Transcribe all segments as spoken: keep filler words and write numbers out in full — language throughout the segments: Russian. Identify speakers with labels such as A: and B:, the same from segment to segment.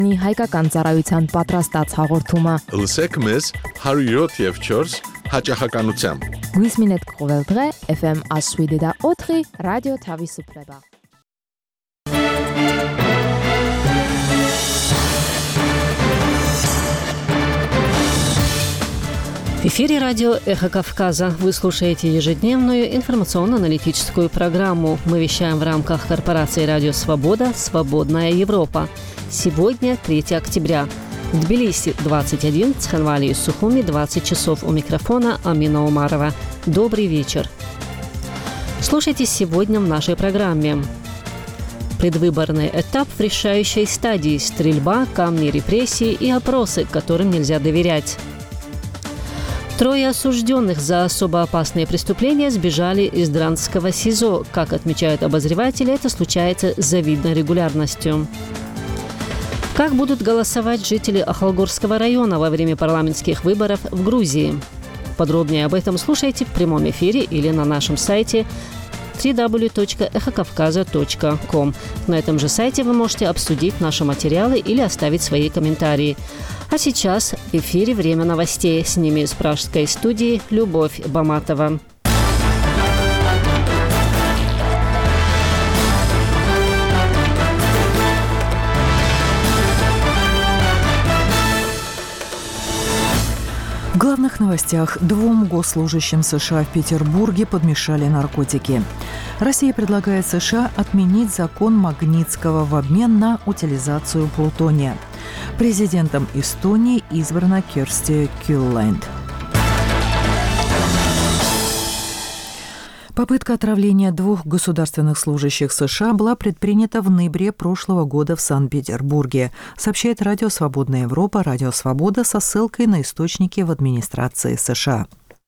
A: հայկական ծառայության պատրաստած հաղորդումը։
B: Լսեք մեզ հարյուրյոթ և չորս հաճախականությամբ։
A: Գույսմինետ կողելդղե էֆ էմ ասվիդեդա օթղի ռադիո թավիսուպրեբա։
C: В эфире радио «Эхо Кавказа». Вы слушаете ежедневную информационно-аналитическую программу. Мы вещаем в рамках корпорации «Радио Свобода. Свободная Европа». Сегодня третьего октября. В Тбилиси двадцать один, Цхинвали и Сухуми двадцать часов. У микрофона Амина Умарова. Добрый вечер. Слушайте сегодня в нашей программе. Предвыборный этап в решающей стадии. Стрельба, камни репрессий и опросы, которым нельзя доверять. Трое осужденных за особо опасные преступления сбежали из Дранского СИЗО. Как отмечают обозреватели, это случается с завидной регулярностью. Как будут голосовать жители Ахалгорского района во время парламентских выборов в Грузии? Подробнее об этом слушайте в прямом эфире или на нашем сайте дабл ю дабл ю дабл ю точка эхо кавказа точка ком. На этом же сайте вы можете обсудить наши материалы или оставить свои комментарии. А сейчас в эфире время новостей. С ними из пражской студии Любовь Баматова.
D: В главных новостях. Двум госслужащим США в Петербурге подмешали наркотики. Россия предлагает США отменить закон Магнитского в обмен на утилизацию плутония. Президентом Эстонии избрана Керсти Кюллайнт. Попытка отравления двух государственных служащих США была предпринята в ноябре прошлого года в Санкт-Петербурге, сообщает радио «Свободная Европа», радио «Свобода» со ссылкой на источники в администрации США.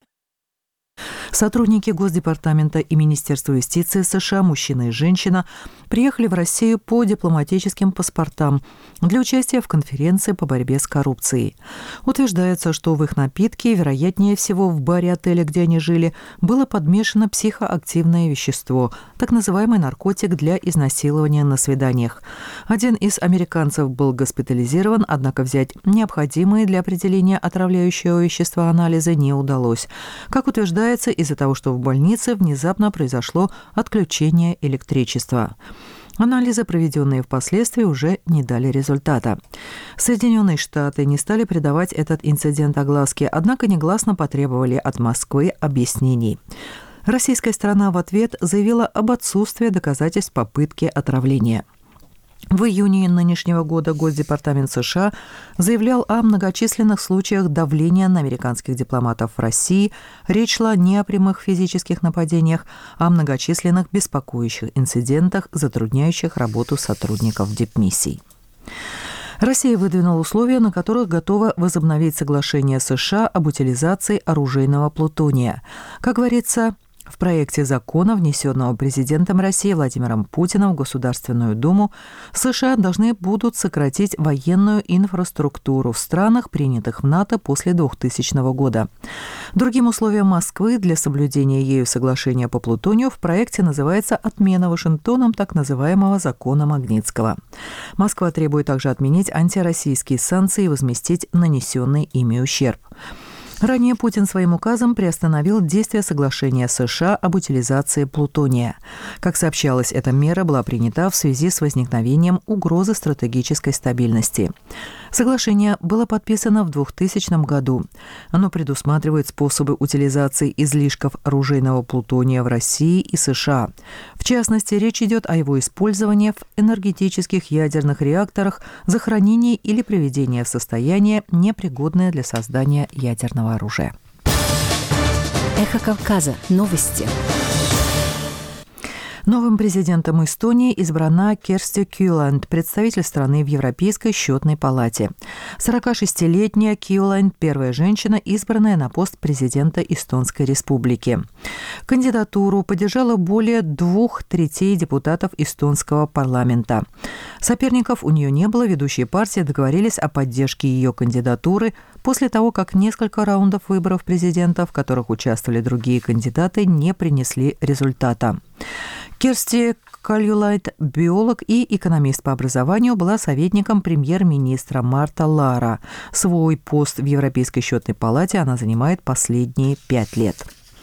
D: Сотрудники Госдепартамента и Министерства юстиции США, мужчина и женщина, приехали в Россию по дипломатическим паспортам для участия в конференции по борьбе с коррупцией. Утверждается, что в их напитке, вероятнее всего в баре отеля, где они жили, было подмешано психоактивное вещество, так называемый наркотик для изнасилования на свиданиях. Один из американцев был госпитализирован, однако взять необходимые для определения отравляющего вещества анализы не удалось. Как утверждается, из-за того, что в больнице внезапно произошло отключение электричества. Анализы, проведенные впоследствии, уже не дали результата. Соединенные Штаты не стали придавать этот инцидент огласке, однако негласно потребовали от Москвы объяснений. Российская сторона в ответ заявила об отсутствии доказательств попытки отравления. В июне нынешнего года Госдепартамент США заявлял о многочисленных случаях давления на американских дипломатов в России. Речь шла не о прямых физических нападениях, а о многочисленных беспокоящих инцидентах, затрудняющих работу сотрудников дипмиссий. Россия выдвинула условия, на которых готова возобновить соглашение США об утилизации оружейного плутония. Как говорится, в проекте закона, внесенного президентом России Владимиром Путиным в Государственную Думу, США должны будут сократить военную инфраструктуру в странах, принятых в НАТО после двухтысячного года. Другим условием Москвы для соблюдения ею соглашения по плутонию в проекте называется отмена Вашингтоном так называемого закона Магнитского. Москва требует также отменить антироссийские санкции и возместить нанесенный ими ущерб. Ранее Путин своим указом приостановил действие соглашения США об утилизации плутония. Как сообщалось, эта мера была принята в связи с возникновением угрозы стратегической стабильности. Соглашение было подписано в двухтысячном году. Оно предусматривает способы утилизации излишков оружейного плутония в России и США. В частности, речь идет о его использовании в энергетических ядерных реакторах, захоронении или приведении в состояние, непригодное для создания ядерного оружия.
C: Эхо Кавказа. Новости.
D: Новым президентом Эстонии избрана Керсти Кюллайнт, представитель страны в Европейской счетной палате. сорокашестилетняя Кюллайнт – первая женщина, избранная на пост президента Эстонской республики. Кандидатуру поддержало более двух третей депутатов эстонского парламента. Соперников у нее не было, ведущие партии договорились о поддержке ее кандидатуры после того, как несколько раундов выборов президента, в которых участвовали другие кандидаты, не принесли результата. Керсти Кальюлайт, биолог и экономист по образованию, была советником премьер-министра Марта Лара. Свой пост в Европейской счетной палате она занимает последние пять лет.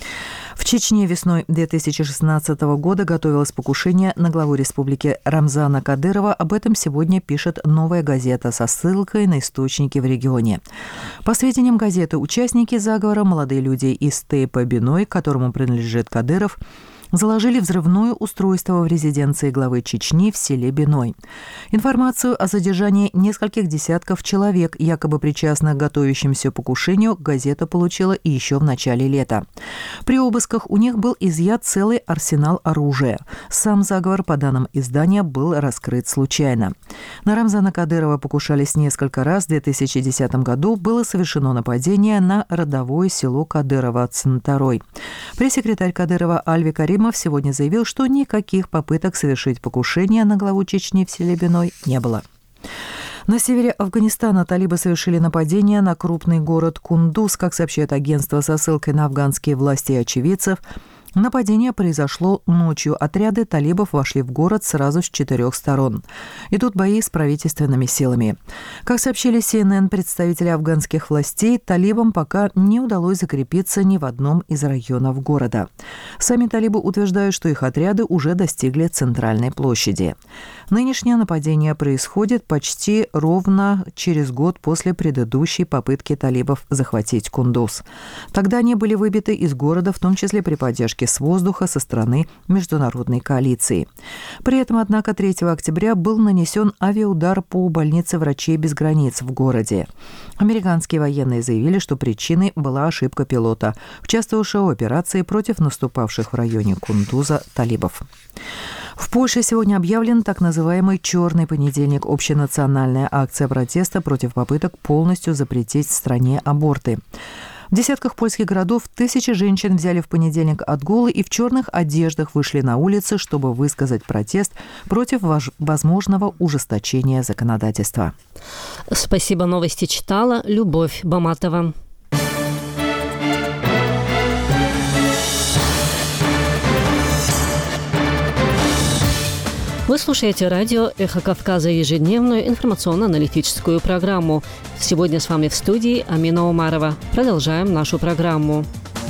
D: В Чечне весной две тысячи шестнадцатого года готовилось покушение на главу республики Рамзана Кадырова. Об этом сегодня пишет «Новая газета» со ссылкой на источники в регионе. По сведениям газеты, участники заговора, молодые люди из Тейпа-Биной, которому принадлежит Кадыров, заложили взрывное устройство в резиденции главы Чечни в селе Биной. Информацию о задержании нескольких десятков человек, якобы причастных к готовящемуся покушению, газета получила и еще в начале лета. При обысках у них был изъят целый арсенал оружия. Сам заговор, по данным издания, был раскрыт случайно. На Рамзана Кадырова покушались несколько раз. В две тысячи десятом году было совершено нападение на родовое село Кадырова Центарой. Пресс-секретарь Кадырова Альви Каримов сегодня заявил, что никаких попыток совершить покушение на главу Чечни в селе Биной не было. На севере Афганистана талибы совершили нападение на крупный город Кундуз. Как сообщает агентство со ссылкой на афганские власти и очевидцев, нападение произошло ночью. Отряды талибов вошли в город сразу с четырех сторон. Идут бои с правительственными силами. Как сообщили си эн эн представители афганских властей, талибам пока не удалось закрепиться ни в одном из районов города. Сами талибы утверждают, что их отряды уже достигли центральной площади. Нынешнее нападение происходит почти ровно через год после предыдущей попытки талибов захватить Кундуз. Тогда они были выбиты из города, в том числе при поддержке с воздуха со стороны международной коалиции. При этом, однако, третьего октября был нанесен авиаудар по больнице «Врачей без границ» в городе. Американские военные заявили, что причиной была ошибка пилота, участвовавшего в операции против наступавших в районе Кундуза талибов. В Польше сегодня объявлен так называемый «Черный понедельник» – общенациональная акция протеста против попыток полностью запретить в стране аборты. В десятках польских городов тысячи женщин взяли в понедельник отгулы и в черных одеждах вышли на улицы, чтобы высказать протест против возможного ужесточения законодательства.
C: Спасибо, новости читала Любовь Баматова. Вы слушаете радио «Эхо Кавказа», ежедневную информационно-аналитическую программу. Сегодня с вами в студии Амина Умарова. Продолжаем нашу программу.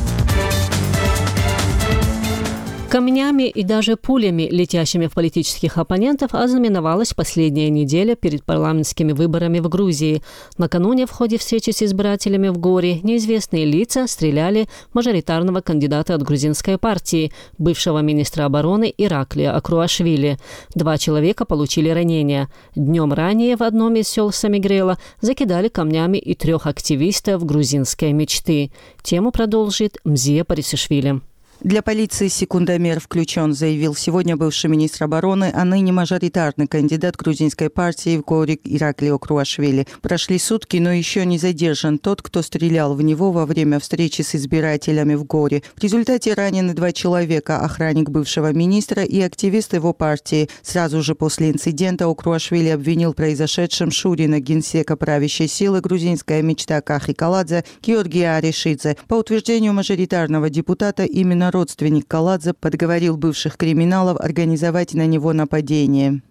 C: Камнями и даже пулями, летящими в политических оппонентов, ознаменовалась последняя неделя перед парламентскими выборами в Грузии. Накануне в ходе встречи с избирателями в Горе неизвестные лица стреляли в мажоритарного кандидата от грузинской партии, бывшего министра обороны Ираклия Акруашвили. Два человека получили ранения. Днем ранее в одном из сел Самигрела закидали камнями и трех активистов грузинской мечты. Тему продолжит Мзия Парисишвили.
E: Для полиции секундомер включен, заявил сегодня бывший министр обороны, а ныне мажоритарный кандидат грузинской партии в Горе Ираклий Акруашвили. Прошли сутки, но еще не задержан тот, кто стрелял в него во время встречи с избирателями в Горе. В результате ранены два человека, охранник бывшего министра и активист его партии. Сразу же после инцидента Акруашвили обвинил в произошедшем шурина генсека правящей силы «Грузинская мечта» Кахи Каладзе Георгия Аришидзе. По утверждению мажоритарного депутата, именно родственник Каладзе подговорил бывших криминалов организовать на него нападение.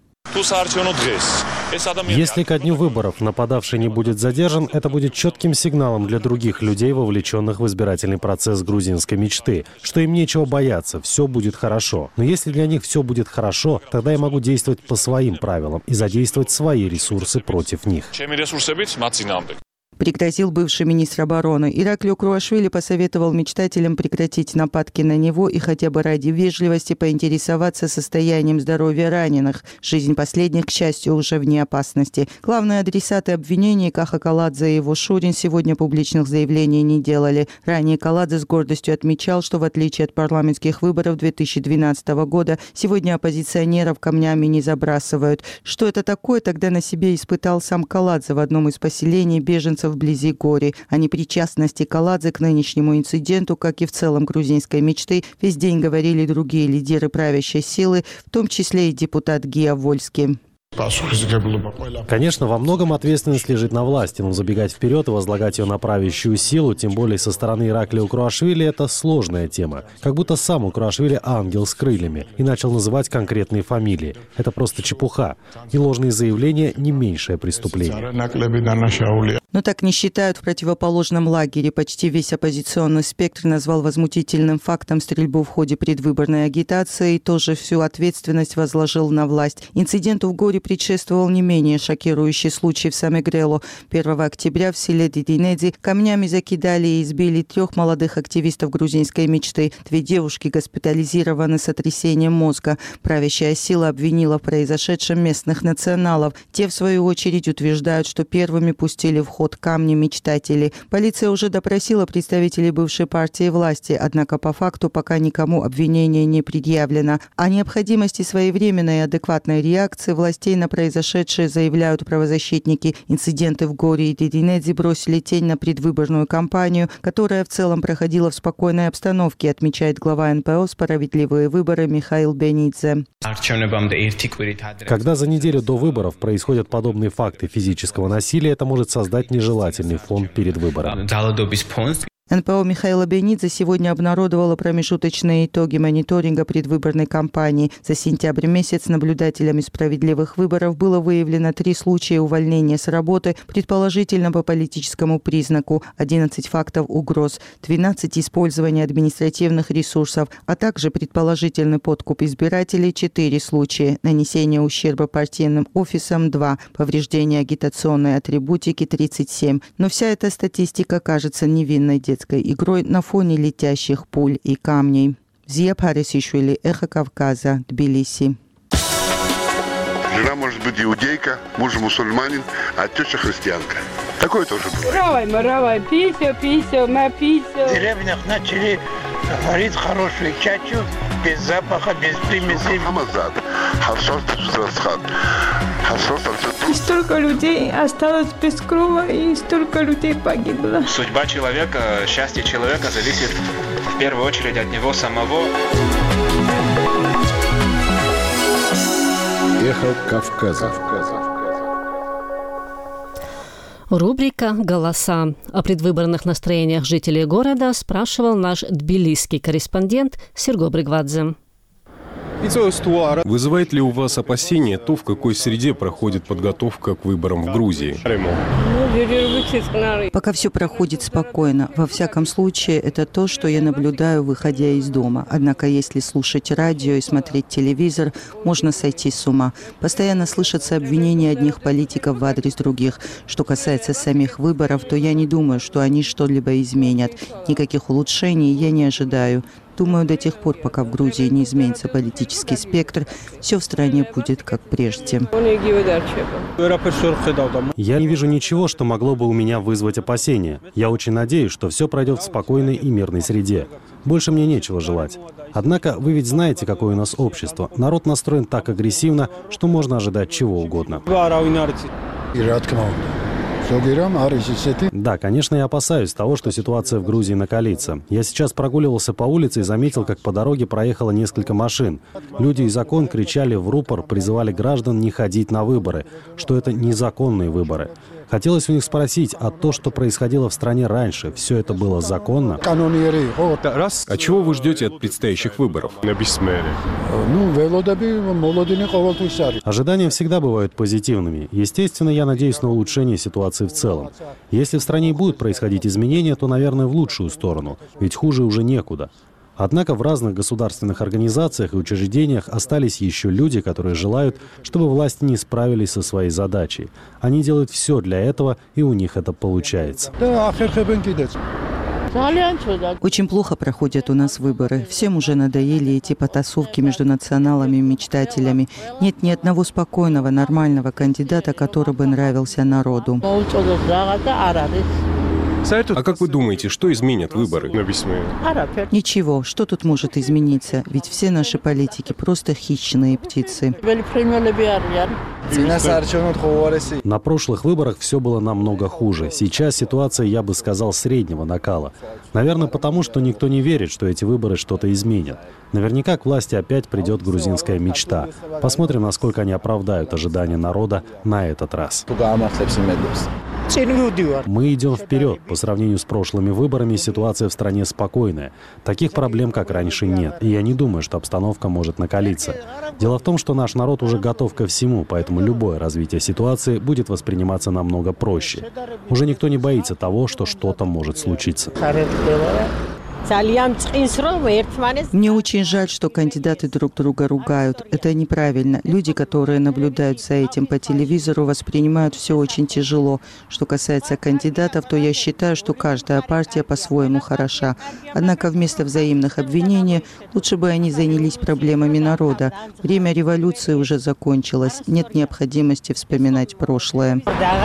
F: Если ко дню выборов нападавший не будет задержан, это будет четким сигналом для других людей, вовлеченных в избирательный процесс грузинской мечты, что им нечего бояться, все будет хорошо. Но если для них все будет хорошо, тогда я могу действовать по своим правилам и задействовать свои ресурсы против них.
E: Пригрозил бывший министр обороны. Ираклий Акруашвили посоветовал мечтателям прекратить нападки на него и хотя бы ради вежливости поинтересоваться состоянием здоровья раненых. Жизнь последних, к счастью, уже вне опасности. Главные адресаты обвинений Каха Каладзе и его шурин сегодня публичных заявлений не делали. Ранее Каладзе с гордостью отмечал, что в отличие от парламентских выборов две тысячи двенадцатого года, сегодня оппозиционеров камнями не забрасывают. Что это такое, тогда на себе испытал сам Каладзе в одном из поселений беженцев вблизи Гори. О непричастности Каладзе к нынешнему инциденту, как и в целом грузинской мечты, весь день говорили другие лидеры правящей силы, в том числе и депутат Гия Вольский.
F: Конечно, во многом ответственность лежит на власти, но забегать вперед и возлагать ее на правящую силу, тем более со стороны Ираклия Круашвили, это сложная тема. Как будто сам у Круашвили ангел с крыльями и начал называть конкретные фамилии. Это просто чепуха. И ложные заявления – не меньшее преступление.
E: Но так не считают в противоположном лагере. Почти весь оппозиционный спектр назвал возмутительным фактом стрельбу в ходе предвыборной агитации и тоже всю ответственность возложил на власть. Инциденту в Горе предшествовал не менее шокирующий случай в Самегрело. первого октября в селе Дидинеди камнями закидали и избили трех молодых активистов грузинской мечты. Две девушки госпитализированы с сотрясением мозга. Правящая сила обвинила в произошедшем местных националов. Те, в свою очередь, утверждают, что первыми пустили в ход камни мечтатели. Полиция уже допросила представителей бывшей партии власти, однако по факту пока никому обвинение не предъявлено. О необходимости своевременной и адекватной реакции властей на произошедшее заявляют правозащитники. Инциденты в Горе и Дидинеди бросили тень на предвыборную кампанию, которая в целом проходила в спокойной обстановке, отмечает глава эн пэ о «Справедливые выборы» Михаил Бенидзе.
F: Когда за неделю до выборов происходят подобные факты физического насилия, это может создать нежелательный фон перед выбором.
E: эн пэ о Михаила Бенидзе сегодня обнародовала промежуточные итоги мониторинга предвыборной кампании. За сентябрь месяц наблюдателями справедливых выборов было выявлено три случая увольнения с работы, предположительно по политическому признаку, одиннадцать фактов угроз, двенадцать использования административных ресурсов, а также предположительный подкуп избирателей, четыре случая, нанесение ущерба партийным офисам, два, повреждение агитационной атрибутики, тридцать семь. Но вся эта статистика кажется невинной детской игрой на фоне летящих пуль и камней. Зия Парисишвили, Эхо Кавказа, Тбилиси.
B: Жена может быть иудейка, муж мусульманин, а теща христианка. Такое тоже бывает.
G: Равай, маравай, пися, пися, на пися.
H: В деревнях начали варить хорошую чачу, без запаха, без примесей.
G: И столько людей осталось без крова, и столько людей погибло.
I: Судьба человека, счастье человека зависит в первую очередь от него самого.
B: Эхо Кавказа.
C: Рубрика «Голоса». О предвыборных настроениях жителей города спрашивал наш тбилисский корреспондент Серго Бригвадзе.
J: Вызывает ли у вас опасения то, в какой среде проходит подготовка к выборам в Грузии?
E: Пока все проходит спокойно. Во всяком случае, это то, что я наблюдаю, выходя из дома. Однако, если слушать радио и смотреть телевизор, можно сойти с ума. Постоянно слышатся обвинения одних политиков в адрес других. Что касается самих выборов, то я не думаю, что они что-либо изменят. Никаких улучшений я не ожидаю. Думаю, до тех пор, пока в Грузии не изменится политический спектр, все в стране будет как прежде.
F: Я не вижу ничего, что могло бы у меня вызвать опасения. Я очень надеюсь, что все пройдет в спокойной и мирной среде. Больше мне нечего желать. Однако вы ведь знаете, какое у нас общество. Народ настроен так агрессивно, что можно ожидать чего угодно. Да, конечно, я опасаюсь того, что ситуация в Грузии накалится. Я сейчас прогуливался по улице и заметил, как по дороге проехало несколько машин. Люди из окон кричали в рупор, призывали граждан не ходить на выборы, что это незаконные выборы. Хотелось у них спросить, а то, что происходило в стране раньше, все это было законно?
J: А чего вы ждете от предстоящих выборов?
F: Ожидания всегда бывают позитивными. Естественно, я надеюсь на улучшение ситуации в целом. Если в стране будут происходить изменения, то, наверное, в лучшую сторону, ведь хуже уже некуда. Однако в разных государственных организациях и учреждениях остались еще люди, которые желают, чтобы власти не справились со своей задачей. Они делают все для этого, и у них это получается.
E: Очень плохо проходят у нас выборы. Всем уже надоели эти потасовки между националами и мечтателями. Нет ни одного спокойного, нормального кандидата, который бы нравился народу.
J: А как вы думаете, что изменят выборы?
E: Ничего, что тут может измениться? Ведь все наши политики просто хищные птицы.
F: На прошлых выборах все было намного хуже. Сейчас ситуация, я бы сказал, среднего накала. Наверное, потому что никто не верит, что эти выборы что-то изменят. Наверняка к власти опять придет грузинская мечта. Посмотрим, насколько они оправдают ожидания народа на этот раз. Мы идем вперед. По сравнению с прошлыми выборами ситуация в стране спокойная. Таких проблем, как раньше, нет. И я не думаю, что обстановка может накалиться. Дело в том, что наш народ уже готов ко всему, поэтому любое развитие ситуации будет восприниматься намного проще. Уже никто не боится того, что что-то может случиться.
E: Мне очень жаль, что кандидаты друг друга ругают. Это неправильно. Люди, которые наблюдают за этим по телевизору, воспринимают все очень тяжело. Что касается кандидатов, то я считаю, что каждая партия по-своему хороша. Однако вместо взаимных обвинений лучше бы они занялись проблемами народа. Время революции уже закончилось. Нет необходимости вспоминать прошлое.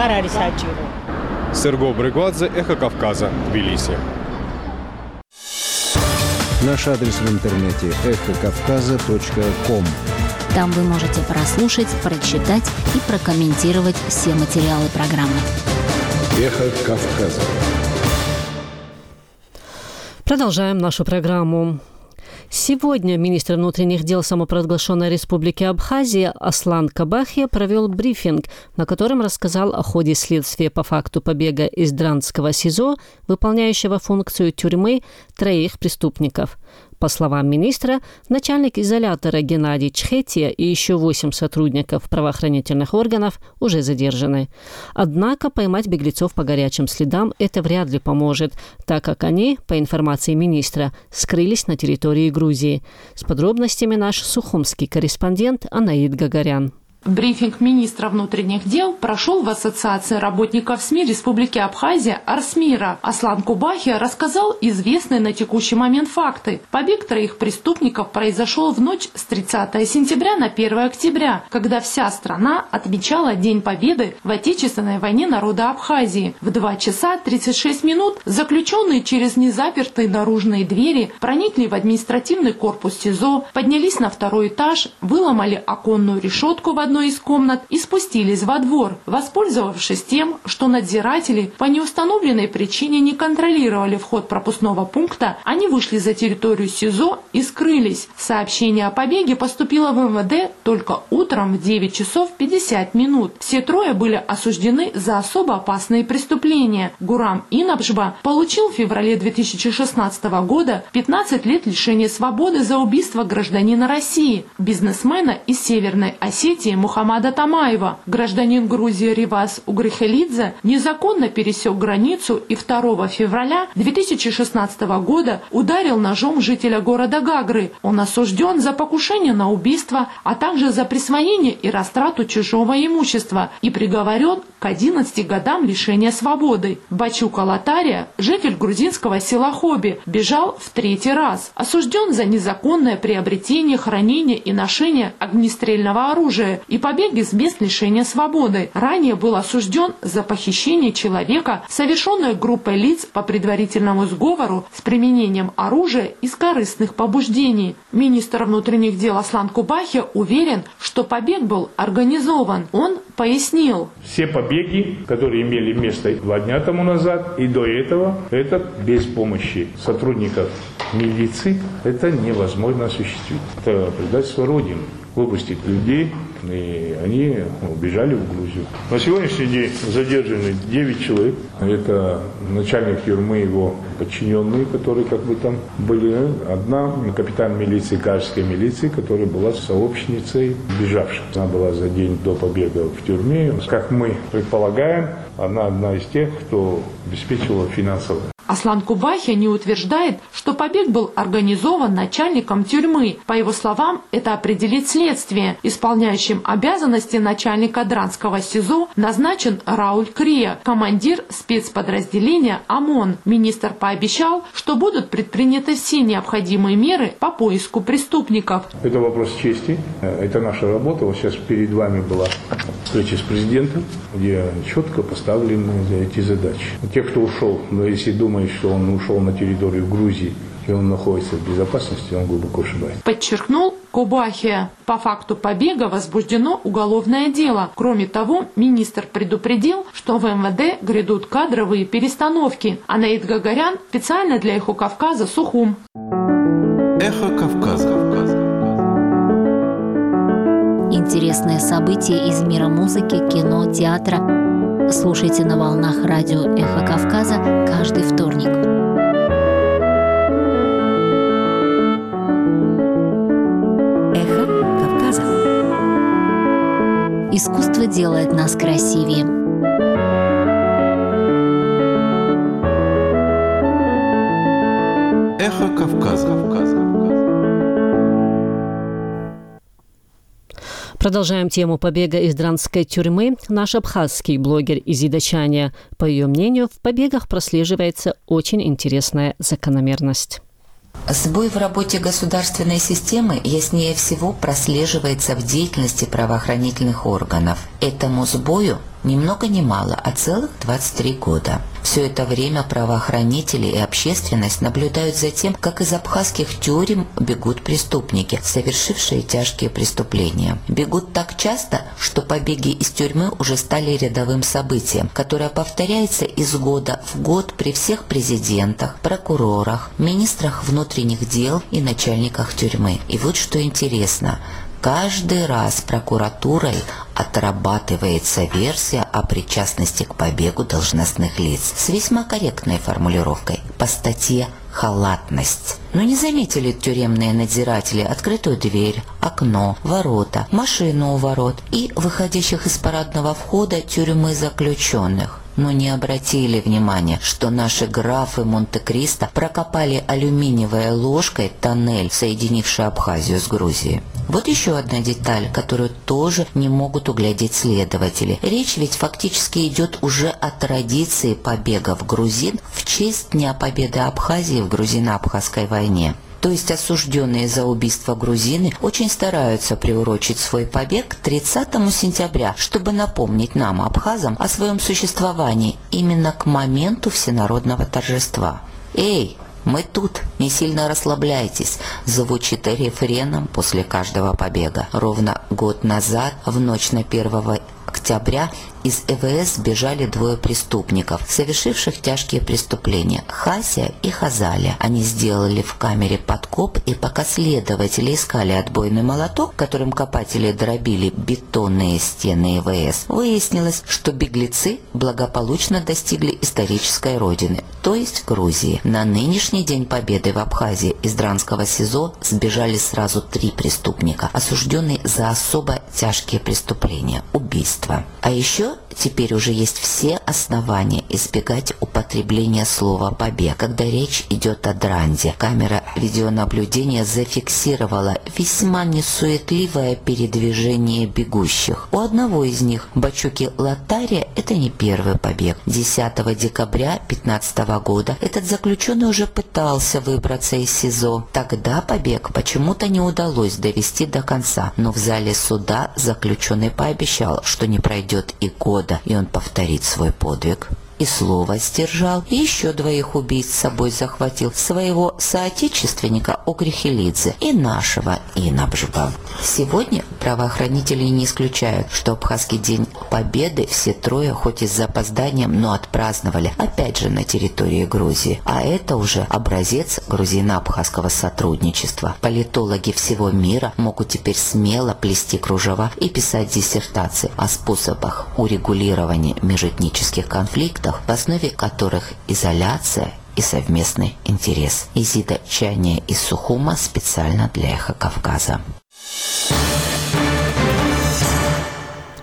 J: Серго Бригвадзе, Эхо Кавказа, Тбилиси.
K: Наш адрес в интернете эхо кавказа точка ком.
L: Там вы можете прослушать, прочитать и прокомментировать все материалы программы.
K: Эхо Кавказа.
C: Продолжаем нашу программу. Сегодня министр внутренних дел самопровозглашенной республики Абхазия Аслан Кобахия провел брифинг, на котором рассказал о ходе следствия по факту побега из Дранского СИЗО, выполняющего функцию тюрьмы, троих преступников. По словам министра, начальник изолятора Геннадий Чхетия и еще восемь сотрудников правоохранительных органов уже задержаны. Однако поймать беглецов по горячим следам это вряд ли поможет, так как они, по информации министра, скрылись на территории Грузии. С подробностями наш сухумский корреспондент Анаид Гагарян.
M: Брифинг министра внутренних дел прошел в Ассоциации работников СМИ Республики Абхазия Арсмира. Аслан Кобахия рассказал известные на текущий момент факты. Побег троих преступников произошел в ночь с тридцатого сентября на первое октября, когда вся страна отмечала День Победы в Отечественной войне народа Абхазии. В два часа тридцать шесть минут заключенные через незапертые наружные двери проникли в административный корпус СИЗО, поднялись на второй этаж, выломали оконную решетку в одной из комнат и спустились во двор, воспользовавшись тем, что надзиратели по неустановленной причине не контролировали вход пропускного пункта, они вышли за территорию СИЗО и скрылись. Сообщение о побеге поступило в эм вэ дэ только утром в девять часов пятьдесят минут. Все трое были осуждены за особо опасные преступления. Гурам Инабжба получил в феврале две тысячи шестнадцатого года пятнадцать лет лишения свободы за убийство гражданина России, бизнесмена из Северной Осетии Мухаммада Тамаева. Гражданин Грузии Ривас Угрихелидзе незаконно пересек границу и второго февраля две тысячи шестнадцатого года ударил ножом жителя города Гагры. Он осужден за покушение на убийство, а также за присвоение и растрату чужого имущества и приговорен к одиннадцати годам лишения свободы. Бачука Латария, житель грузинского села Хоби, бежал в третий раз. Осужден за незаконное приобретение, хранение и ношение огнестрельного оружия и побег из мест лишения свободы. Ранее был осужден за похищение человека, совершенное группой лиц по предварительному сговору с применением оружия из корыстных побуждений. Министр внутренних дел Аслан Кобахия уверен, что побег был организован. Он пояснил.
N: Все побеги, которые имели место два дня тому назад и до этого, это без помощи сотрудников милиции, это невозможно осуществить. Это предательство Родины. Выпустить людей, и они убежали в Грузию. На сегодняшний день задержаны девять человек. Это начальник тюрьмы, его подчиненные, которые как бы там были. Одна капитан милиции, Кашской милиции, которая была сообщницей бежавших. Она была за день до побега в тюрьме. Как мы предполагаем, она одна из тех, кто обеспечивала финансовую
M: Аслан Кубахи утверждает, что побег был организован начальником тюрьмы. По его словам, это определит следствие. Исполняющим обязанности начальника Дранского СИЗО назначен Рауль Крия, командир спецподразделения ОМОН. Министр пообещал, что будут предприняты все необходимые меры по поиску преступников.
N: Это вопрос чести, это наша работа. Вот сейчас перед вами была встреча с президентом, где четко поставлены эти задачи. Те, кто ушел, но если думают, что он ушел на территорию Грузии и он находится в безопасности, он глубоко ошибается.
M: Подчеркнул Кубахи. По факту побега возбуждено уголовное дело. Кроме того, министр предупредил, что в МВД грядут кадровые перестановки. Анаид Гагарян специально для Эхо Кавказа, Сухум.
O: Эхо Кавказа.
L: Интересные события из мира музыки, кино, театра слушайте на волнах радио «Эхо Кавказа» каждый вторник.
P: Эхо Кавказа.
L: Искусство делает нас красивее.
O: Эхо Кавказа.
C: Продолжаем тему побега из дранской тюрьмы. Наш абхазский блогер Изида Чаня. По ее мнению, в побегах прослеживается очень интересная закономерность.
Q: Сбой в работе государственной системы яснее всего прослеживается в деятельности правоохранительных органов. Этому сбою ни много ни мало, а целых двадцать три года. Все это время правоохранители и общественность наблюдают за тем, как из абхазских тюрем бегут преступники, совершившие тяжкие преступления. Бегут так часто, что побеги из тюрьмы уже стали рядовым событием, которое повторяется из года в год при всех президентах, прокурорах, министрах внутренних дел и начальниках тюрьмы. И вот что интересно. Каждый раз прокуратурой отрабатывается версия о причастности к побегу должностных лиц с весьма корректной формулировкой по статье «халатность». Но не заметили тюремные надзиратели открытую дверь, окно, ворота, машину у ворот и выходящих из парадного входа тюрьмы заключенных. Но не обратили внимания, что наши графы Монте-Кристо прокопали алюминиевой ложкой тоннель, соединивший Абхазию с Грузией. Вот еще одна деталь, которую тоже не могут углядеть следователи. Речь ведь фактически идет уже о традиции побегов грузин в честь Дня Победы Абхазии в грузино-абхазской войне. То есть осужденные за убийство грузины очень стараются приурочить свой побег к тридцатому сентября, чтобы напомнить нам, абхазам, о своем существовании именно к моменту всенародного торжества. «Эй, мы тут, не сильно расслабляйтесь», звучит рефреном после каждого побега. Ровно год назад, в ночь на первого октября, из ЭВС сбежали двое преступников, совершивших тяжкие преступления – Хася и Хазаля. Они сделали в камере подкоп, и пока следователи искали отбойный молоток, которым копатели дробили бетонные стены ЭВС, выяснилось, что беглецы благополучно достигли исторической родины, то есть Грузии. На нынешний День Победы в Абхазии из Дранского СИЗО сбежали сразу три преступника, осужденные за особо тяжкие преступления – убийство. А еще теперь уже есть все основания избегать употребления слова «побег», когда речь идет о дранде. Камера видеонаблюдения зафиксировала весьма несуетливое передвижение бегущих. У одного из них, Бачуки Латария, это не первый побег. десятого декабря две тысячи пятнадцатого года этот заключенный уже пытался выбраться из СИЗО. Тогда побег почему-то не удалось довести до конца, но в зале суда заключенный пообещал, что не пройдет и года, и он повторит свой подвиг. И слово сдержал, и еще двоих убийц с собой захватил, своего соотечественника Огрихелидзе и нашего Инабжба. Сегодня правоохранители не исключают, что Абхазский день Победы все трое, хоть и с запозданием, но отпраздновали, опять же, на территории Грузии. А это уже образец грузино-абхазского сотрудничества. Политологи всего мира могут теперь смело плести кружева и писать диссертации о способах урегулирования межэтнических конфликтов, в основе которых изоляция и совместный интерес. Изида Чаня из Сухума специально для Эхо Кавказа.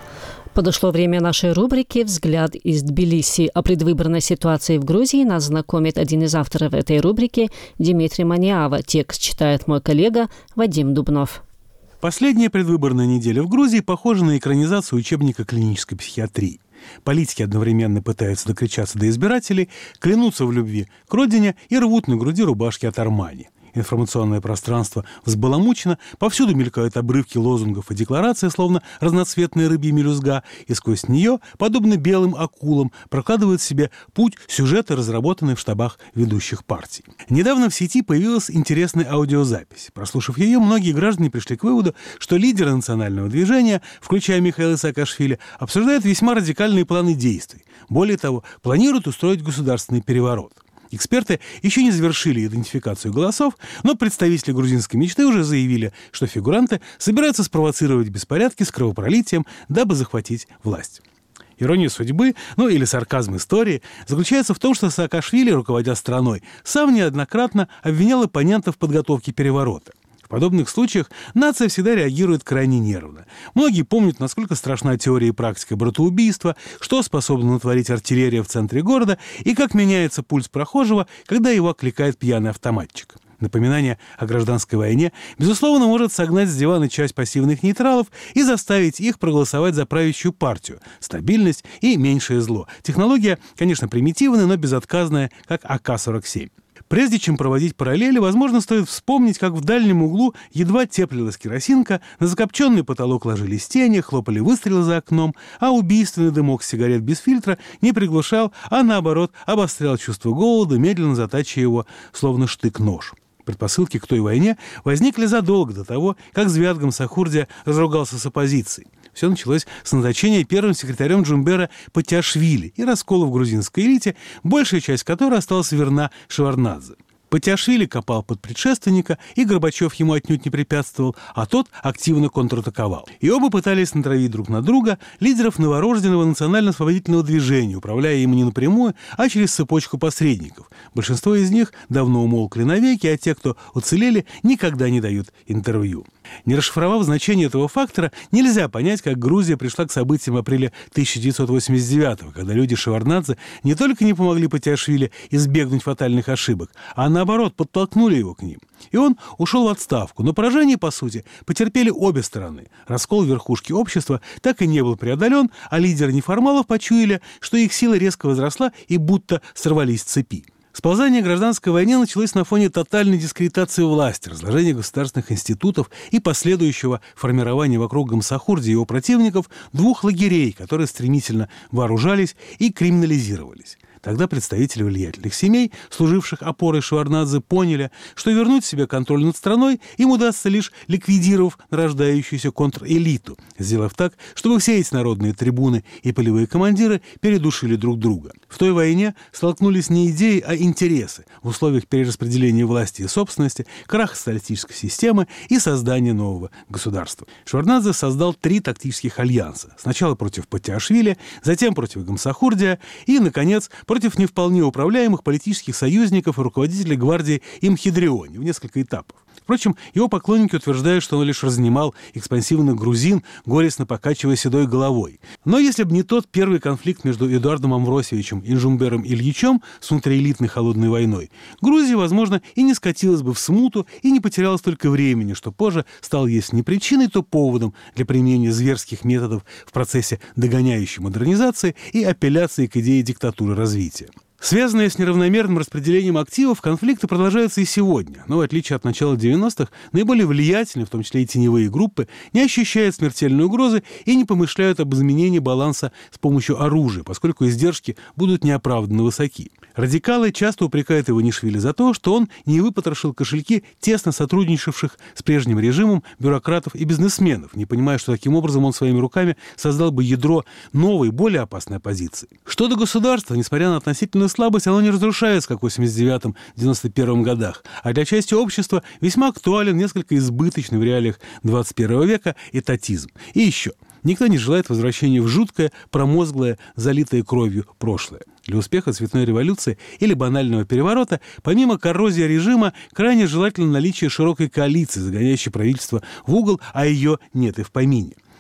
C: Подошло время нашей рубрики «Взгляд из Тбилиси». О предвыборной ситуации в Грузии нас знакомит один из авторов этой рубрики Дмитрий Маниава. Текст читает мой коллега Вадим Дубнов.
P: Последняя предвыборная неделя в Грузии похожа на экранизацию учебника клинической психиатрии. Политики одновременно пытаются докричаться до избирателей, клянутся в любви к родине и рвут на груди рубашки от Армани. Информационное пространство взбаламучено, повсюду мелькают обрывки лозунгов и деклараций, словно разноцветная рыбья мелюзга, и сквозь нее, подобно белым акулам, прокладывают себе путь сюжеты, разработанные в штабах ведущих партий. Недавно в сети появилась интересная аудиозапись. Прослушав ее, многие граждане пришли к выводу, что лидеры национального движения, включая Михаила Саакашвили, обсуждают весьма радикальные планы действий. Более того, планируют устроить государственный переворот. Эксперты еще не завершили идентификацию голосов, но представители грузинской мечты уже заявили, что фигуранты собираются спровоцировать беспорядки с кровопролитием, дабы захватить власть. Ирония судьбы, ну или сарказм истории, заключается в том, что Саакашвили, руководя страной, сам неоднократно обвинял оппонентов в подготовке переворота. В подобных случаях нация всегда реагирует крайне нервно. Многие помнят, насколько страшна теория и практика братоубийства, что способна натворить артиллерия в центре города и как меняется пульс прохожего, когда его окликает пьяный автоматчик. Напоминание о гражданской войне, безусловно, может согнать с дивана часть пассивных нейтралов и заставить их проголосовать за правящую партию. Стабильность и меньшее зло. Технология, конечно, примитивная, но безотказная, как А К сорок семь. Прежде чем проводить параллели, возможно, стоит вспомнить, как в дальнем углу едва теплилась керосинка, на закопченный потолок ложились тени, хлопали выстрелы за окном, а убийственный дымок сигарет без фильтра не приглушал, а наоборот обострял чувство голода, медленно затачивая его, словно штык-нож. Предпосылки к той войне возникли задолго до того, как Звятгам Сахурдия разругался с оппозицией. Все началось с назначения первым секретарем Джумбера Патиашвили и раскола в грузинской элите, большая часть которой осталась верна Шеварднадзе. Патиашвили копал под предшественника, и Горбачев ему отнюдь не препятствовал, а тот активно контратаковал. И оба пытались натравить друг на друга лидеров новорожденного национально-освободительного движения, управляя им не напрямую, а через цепочку посредников. Большинство из них давно умолкли навеки, а те, кто уцелели, никогда не дают интервью. Не расшифровав значение этого фактора, нельзя понять, как Грузия пришла к событиям апреля тысяча девятьсот восемьдесят девятого, когда люди Шеварднадзе не только не помогли Патиашвили избегнуть фатальных ошибок, а наоборот подтолкнули его к ним. И он ушел в отставку, но поражение, по сути, потерпели обе стороны. Раскол верхушки общества так и не был преодолен, а лидеры неформалов почуяли, что их сила резко возросла и будто сорвались с цепи. Сползание гражданской войны началось на фоне тотальной дискредитации власти, разложения государственных институтов и последующего формирования вокруг Гамсахурди и его противников двух лагерей, которые стремительно вооружались и криминализировались. Тогда представители влиятельных семей, служивших опорой Шеварднадзе, поняли, что вернуть себе контроль над страной им удастся лишь ликвидировав нарождающуюся контрэлиту, сделав так, чтобы все эти народные трибуны и полевые командиры передушили друг друга. В той войне столкнулись не идеи, а интересы в условиях перераспределения власти и собственности, краха социалистической системы и создания нового государства. Шеварднадзе создал три тактических альянса. Сначала против Патиашвили, затем против Гамсахурдия и, наконец, против не вполне управляемых политических союзников и руководителей гвардии Имхидриони в несколько этапов. Впрочем, его поклонники утверждают, что он лишь разнимал экспансивных грузин, горестно покачивая седой головой. Но если бы не тот первый конфликт между Эдуардом Амвросиевичем и Джумбером Ильичем с внутриэлитной холодной войной, Грузия, возможно, и не скатилась бы в смуту и не потеряла столько времени, что позже стало, если не причиной, то поводом для применения зверских методов в процессе догоняющей модернизации и апелляции к идее диктатуры развития. Связанные с неравномерным распределением активов, конфликты продолжаются и сегодня, но в отличие от начала девяностых, наиболее влиятельные, в том числе и теневые группы, не ощущают смертельной угрозы и не помышляют об изменении баланса с помощью оружия, поскольку издержки будут неоправданно высоки. Радикалы часто упрекают Иванишвили за то, что он не выпотрошил кошельки тесно сотрудничавших с прежним режимом бюрократов и бизнесменов, не понимая, что таким образом он своими руками создал бы ядро новой, более опасной оппозиции. Что до государства, несмотря на относительную слабость, оно не разрушается, как в восемьдесят девятом — девяносто первом годах, а для части общества весьма актуален несколько избыточный в реалиях двадцать первого века этатизм. И еще. Никто не желает возвращения в жуткое, промозглое, залитое кровью прошлое. Для успеха цветной революции или банального переворота, помимо коррозии режима, крайне желательно наличие широкой коалиции, загоняющей правительство в угол, а ее нет и в помине.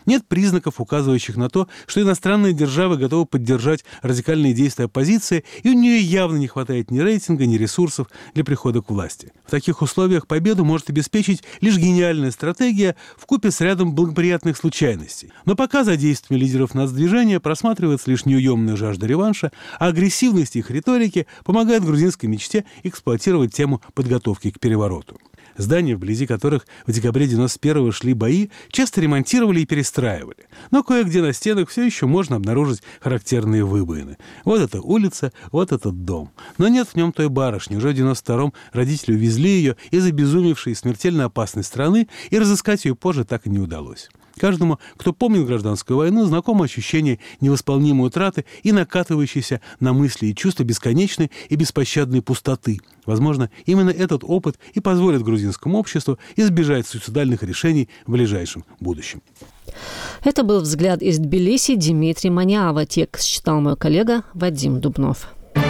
P: Нет признаков, указывающих на то, что иностранные державы готовы поддержать радикальные действия оппозиции, и у нее явно не хватает ни рейтинга, ни ресурсов для прихода к власти. В таких условиях победу может обеспечить лишь гениальная стратегия вкупе с рядом благоприятных случайностей. Но пока за действиями лидеров нацдвижения просматривается лишь неуемная жажда реванша, а агрессивность их риторики помогает грузинской мечте эксплуатировать тему подготовки к перевороту. Здания, вблизи которых в декабре девяносто первого шли бои, часто ремонтировали и перестраивали. Но кое-где на стенах все еще можно обнаружить характерные выбоины. Вот эта улица, вот этот дом. Но нет в нем той барышни. Уже в девяносто втором родители увезли ее из обезумевшей и смертельно опасной страны, и разыскать ее позже так и не удалось. Каждому, кто помнит гражданскую войну, знакомо ощущение невосполнимой утраты и накатывающейся на мысли и чувства бесконечной и беспощадной пустоты. Возможно, именно этот опыт и позволит грузинскому обществу избежать суицидальных решений в ближайшем будущем.
C: Это был взгляд из Тбилиси Дмитрия Манява. Текст читал мой коллега Вадим Дубнов.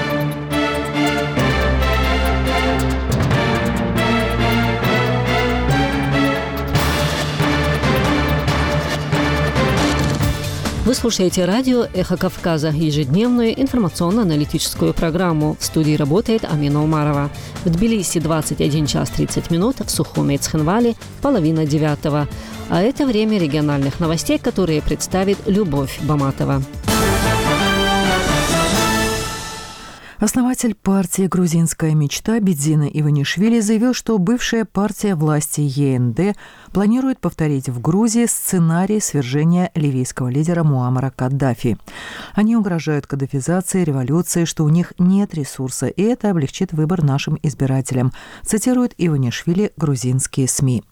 C: Вы слушаете радио «Эхо Кавказа», ежедневную информационно-аналитическую программу. В студии работает Амина Умарова. В Тбилиси двадцать один час тридцать минут, в Сухуме и Цхинвале половина девятого. А это время региональных новостей, которые представит Любовь Баматова.
D: Основатель партии «Грузинская мечта» Бидзина Иванишвили заявил, что бывшая партия власти Е Н Д планирует повторить в Грузии сценарий свержения ливийского лидера Муаммара Каддафи. Они угрожают каддафизацией, революцией, что у них нет ресурса, и это облегчит выбор нашим избирателям, цитирует Иванишвили грузинские СМИ.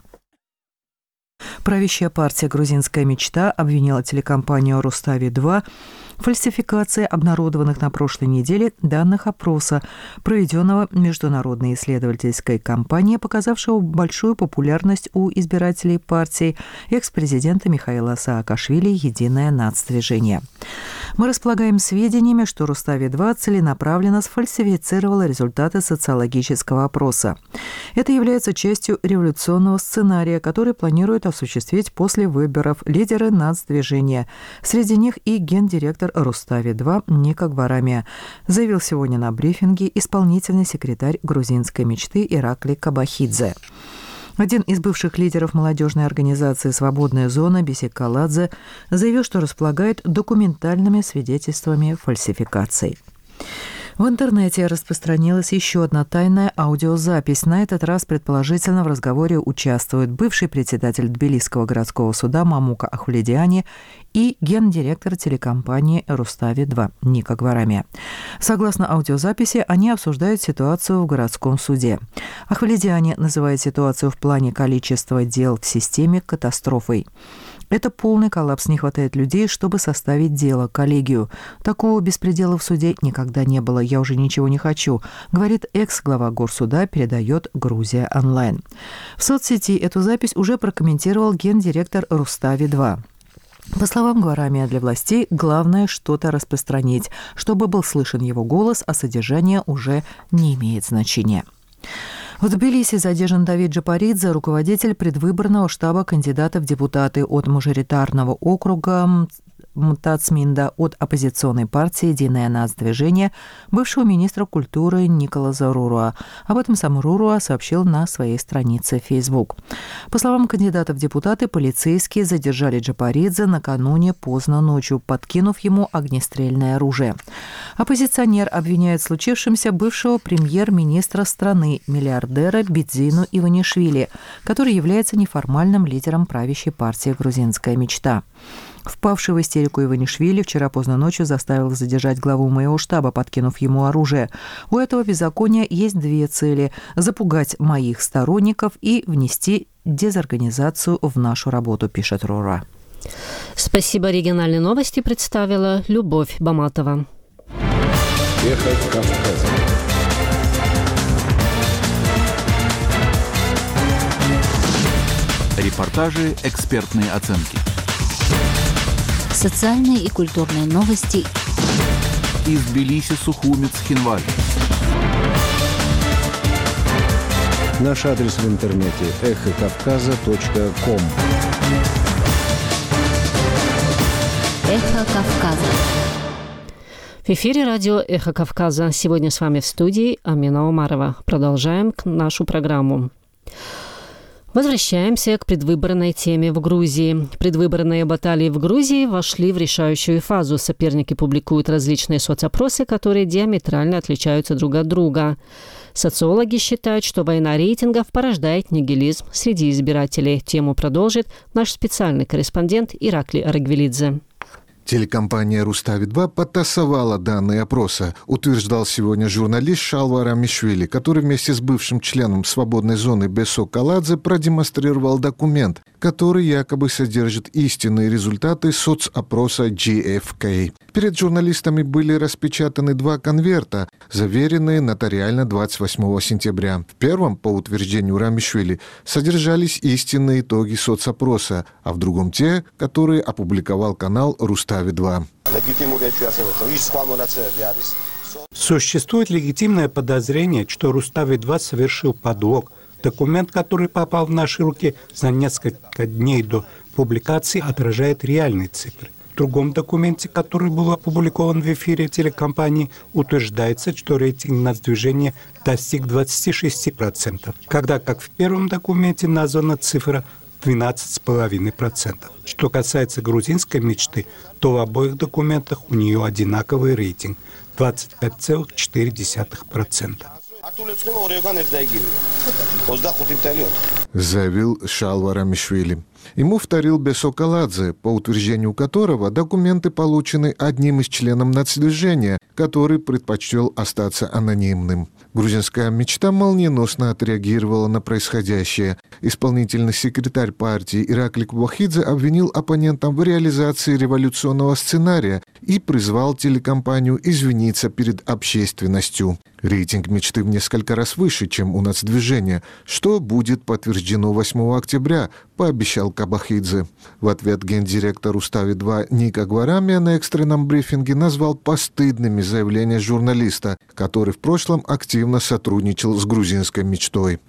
D: Правящая партия «Грузинская мечта» обвинила телекомпанию «Рустави-два» в фальсификации обнародованных на прошлой неделе данных опроса, проведенного международной исследовательской компанией, показавшего большую популярность у избирателей партии экс-президента Михаила Саакашвили «Единое нацдвижение». Мы располагаем сведениями, что Рустави-два целенаправленно сфальсифицировала результаты социологического опроса. Это является частью революционного сценария, который планирует осуществить после выборов лидеры нацдвижения. Среди них и гендиректор Рустави-два Ника Гварамия, заявил сегодня на брифинге исполнительный секретарь грузинской мечты Иракли Кабахидзе. Один из бывших лидеров молодежной организации «Свободная зона» Бисик Каладзе заявил, что располагает документальными свидетельствами фальсификаций. В интернете распространилась еще одна тайная аудиозапись. На этот раз, предположительно, в разговоре участвуют бывший председатель Тбилисского городского суда Мамука Ахуледиани и гендиректор телекомпании «Рустави-два» Ника Гварамия. Согласно аудиозаписи, они обсуждают ситуацию в городском суде. Ахуледиани называет ситуацию в плане количества дел в системе катастрофой. Это полный коллапс, не хватает людей, чтобы составить дело, коллегию. Такого беспредела в суде никогда не было, я уже ничего не хочу, говорит экс-глава горсуда, передает Грузия онлайн. В соцсети эту запись уже прокомментировал гендиректор Рустави-два. По словам Гварамия, для властей главное что-то распространить, чтобы был слышен его голос, а содержание уже не имеет значения. В Тбилиси задержан Давид Джапаридзе, руководитель предвыборного штаба кандидата в депутаты от мажоритарного округа Тацминда от оппозиционной партии «Единое нацдвижение» бывшего министра культуры Николаса Руруа. Об этом сам Руруа сообщил на своей странице в Facebook. По словам кандидата в депутаты, полицейские задержали Джапаридзе накануне поздно ночью, подкинув ему огнестрельное оружие. Оппозиционер обвиняет в случившемся бывшего премьер-министра страны, миллиардера Бидзину Иванишвили, который является неформальным лидером правящей партии «Грузинская мечта». Впавший в истерику Иванишвили вчера поздно ночью заставил задержать главу моего штаба, подкинув ему оружие. У этого беззакония есть две цели – запугать моих сторонников и внести дезорганизацию в нашу работу, пишет Рура.
C: Спасибо. Региональные новости представила Любовь Баматова.
O: Эхо Кавказа. Репортажи, экспертные оценки.
L: Социальные и культурные новости
O: из Тбилиси, Сухуми, Цхинвали.
K: Наш адрес в интернете эхо кавказа точка ком.
L: Эхо Кавказа.
C: В эфире радио «Эхо Кавказа». Сегодня с вами в студии Амина Умарова. Продолжаем нашу программу. Возвращаемся к предвыборной теме в Грузии. Предвыборные баталии в Грузии вошли в решающую фазу. Соперники публикуют различные соцопросы, которые диаметрально отличаются друг от друга. Социологи считают, что война рейтингов порождает нигилизм среди избирателей. Тему продолжит наш специальный корреспондент Иракли Арагвелидзе.
R: Телекомпания «Рустави два» подтасовала данные опроса, утверждал сегодня журналист Шалва Рамишвили, который вместе с бывшим членом свободной зоны Бесо Каладзе продемонстрировал документ, который якобы содержит истинные результаты соцопроса джи эф кей. Перед журналистами были распечатаны два конверта, заверенные нотариально двадцать восьмого сентября. В первом, по утверждению Рамишвили, содержались истинные итоги соцопроса, а в другом те, которые опубликовал канал «Рустави два».
S: Существует легитимное подозрение, что Рустави два совершил подлог. Документ, который попал в наши руки за несколько дней до публикации, отражает реальные цифры. В другом документе, который был опубликован в эфире телекомпании, утверждается, что рейтинг нацдвижения достиг двадцати шести процентов, когда, как в первом документе, названа цифра двенадцать целых пять десятых процента. Что касается грузинской мечты, то в обоих документах у нее одинаковый рейтинг – двадцать пять целых четыре десятых процента.
R: Заявил Шалва Рамишвили. Ему вторил Бесо Каладзе, по утверждению которого документы получены одним из членов нацдвижения, который предпочел остаться анонимным. Грузинская мечта молниеносно отреагировала на происходящее. Исполнительный секретарь партии Иракли Кубахидзе обвинил оппонентов в реализации революционного сценария и призвал телекомпанию извиниться перед общественностью. Рейтинг мечты в несколько раз выше, чем у нацдвижения, что будет подтверждено восьмого октября, пообещал Кабахидзе. В ответ гендиректор Рустави два Ника Гварамия на экстренном брифинге назвал постыдными заявления журналиста, который в прошлом активно сотрудничал с грузинской мечтой.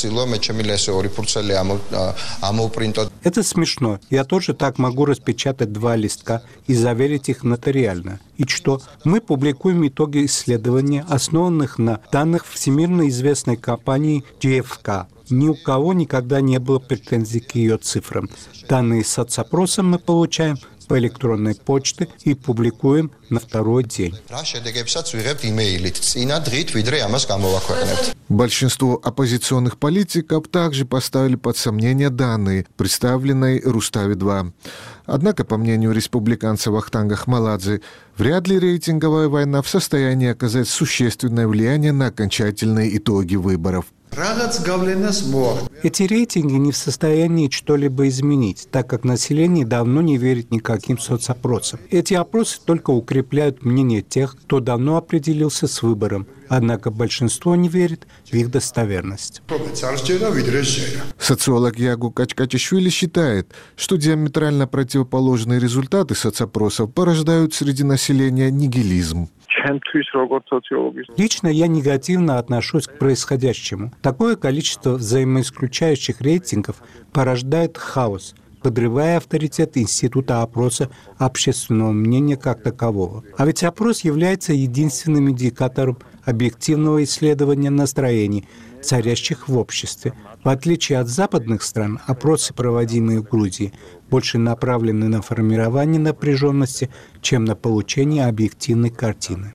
S: Это смешно. Я тоже так могу распечатать два листка и заверить их нотариально. И что? Мы публикуем итоги исследования, основанных на данных всемирно известной компании джи эф кей. Ни у кого никогда не было претензий к ее цифрам. Данные соцопроса мы получаем по электронной почте и публикуем на второй день.
R: Большинство оппозиционных политиков также поставили под сомнение данные, представленные Рустави два. Однако, по мнению республиканца Вахтанга Хмаладзе, вряд ли рейтинговая война в состоянии оказать существенное влияние на окончательные итоги выборов.
S: Эти рейтинги не в состоянии что-либо изменить, так как население давно не верит никаким соцопросам. Эти опросы только укрепляют мнение тех, кто давно определился с выбором, однако большинство не верит в их достоверность.
R: Социолог Ягу Качкачишвили считает, что диаметрально противоположные результаты соцопросов порождают среди населения нигилизм.
S: Лично я негативно отношусь к происходящему. Такое количество взаимоисключающих рейтингов порождает хаос, подрывая авторитет института опроса общественного мнения как такового. А ведь опрос является единственным индикатором объективного исследования настроений, царящих в обществе. В отличие от западных стран, опросы, проводимые в Грузии, больше направлены на формирование напряженности, чем на получение объективной картины.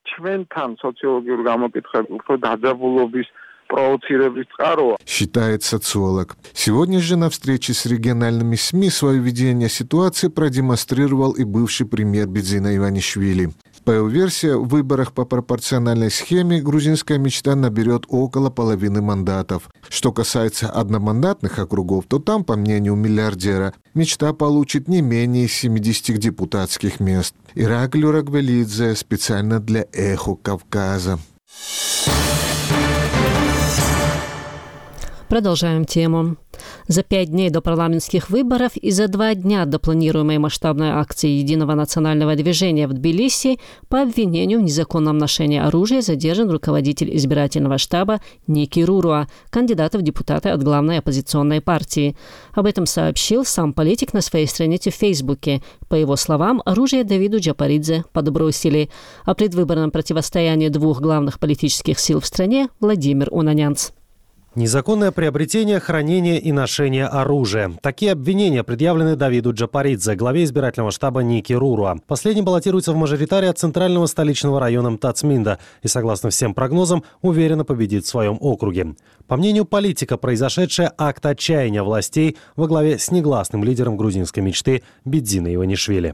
R: Считает социолог. Сегодня же на встрече с региональными СМИ свое видение ситуации продемонстрировал и бывший премьер Бидзина Иванишвили. По его версии, в выборах по пропорциональной схеме грузинская мечта наберет около половины мандатов. Что касается одномандатных округов, то там, по мнению миллиардера, мечта получит не менее семидесяти депутатских мест. Иракли Арагвелидзе специально для «Эхо Кавказа».
C: Продолжаем тему. За пять дней до парламентских выборов и за два дня до планируемой масштабной акции Единого национального движения в Тбилиси по обвинению в незаконном ношении оружия задержан руководитель избирательного штаба Ники Руруа, кандидат в депутаты от главной оппозиционной партии. Об этом сообщил сам политик на своей странице в Фейсбуке. По его словам, оружие Давиду Джапаридзе подбросили. О предвыборном противостоянии двух главных политических сил в стране Владимир Унанянц.
F: Незаконное приобретение, хранение и ношение оружия. Такие обвинения предъявлены Давиду Джапаридзе, главе избирательного штаба Ники Руруа. Последний баллотируется в мажоритаре от центрального столичного района Тацминда и, согласно всем прогнозам, уверенно победит в своем округе. По мнению политика, произошедшее акт отчаяния властей во главе с негласным лидером грузинской мечты Бидзина Иванишвили.